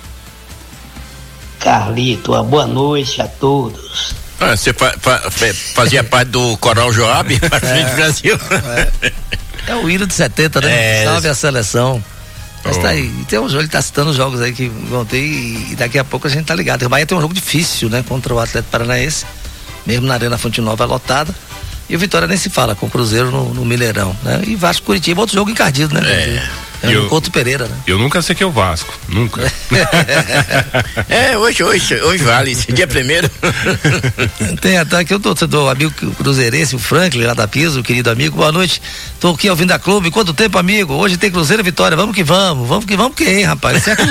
Carlito, uma boa noite a todos. Ah, você fa, fa, fazia parte do Coral Joab, pra frente, é, Brasil. É. É o hino de setenta, né? É, salve a seleção. Mas oh. tá aí. Tem um jogo, ele tá citando os jogos aí que vão ter e, e daqui a pouco a gente tá ligado. O Bahia tem um jogo difícil, né? Contra o Atlético Paranaense, mesmo na Arena Fonte Nova lotada. E o Vitória nem se fala, com o Cruzeiro no, no Mineirão, né? E Vasco Curitiba, outro jogo encardido, né? É. É o Couto Pereira, né? Eu nunca sei que é o Vasco, nunca. É, hoje, hoje, hoje vale, dia primeiro. Tem até aqui o torcedor, amigo cruzeirense, o Franklin, lá da Piso, querido amigo, boa noite. Tô aqui ouvindo a clube, quanto tempo, amigo? Hoje tem Cruzeiro e Vitória, vamos que vamos, vamos que vamos que, hein, rapaz? Isso é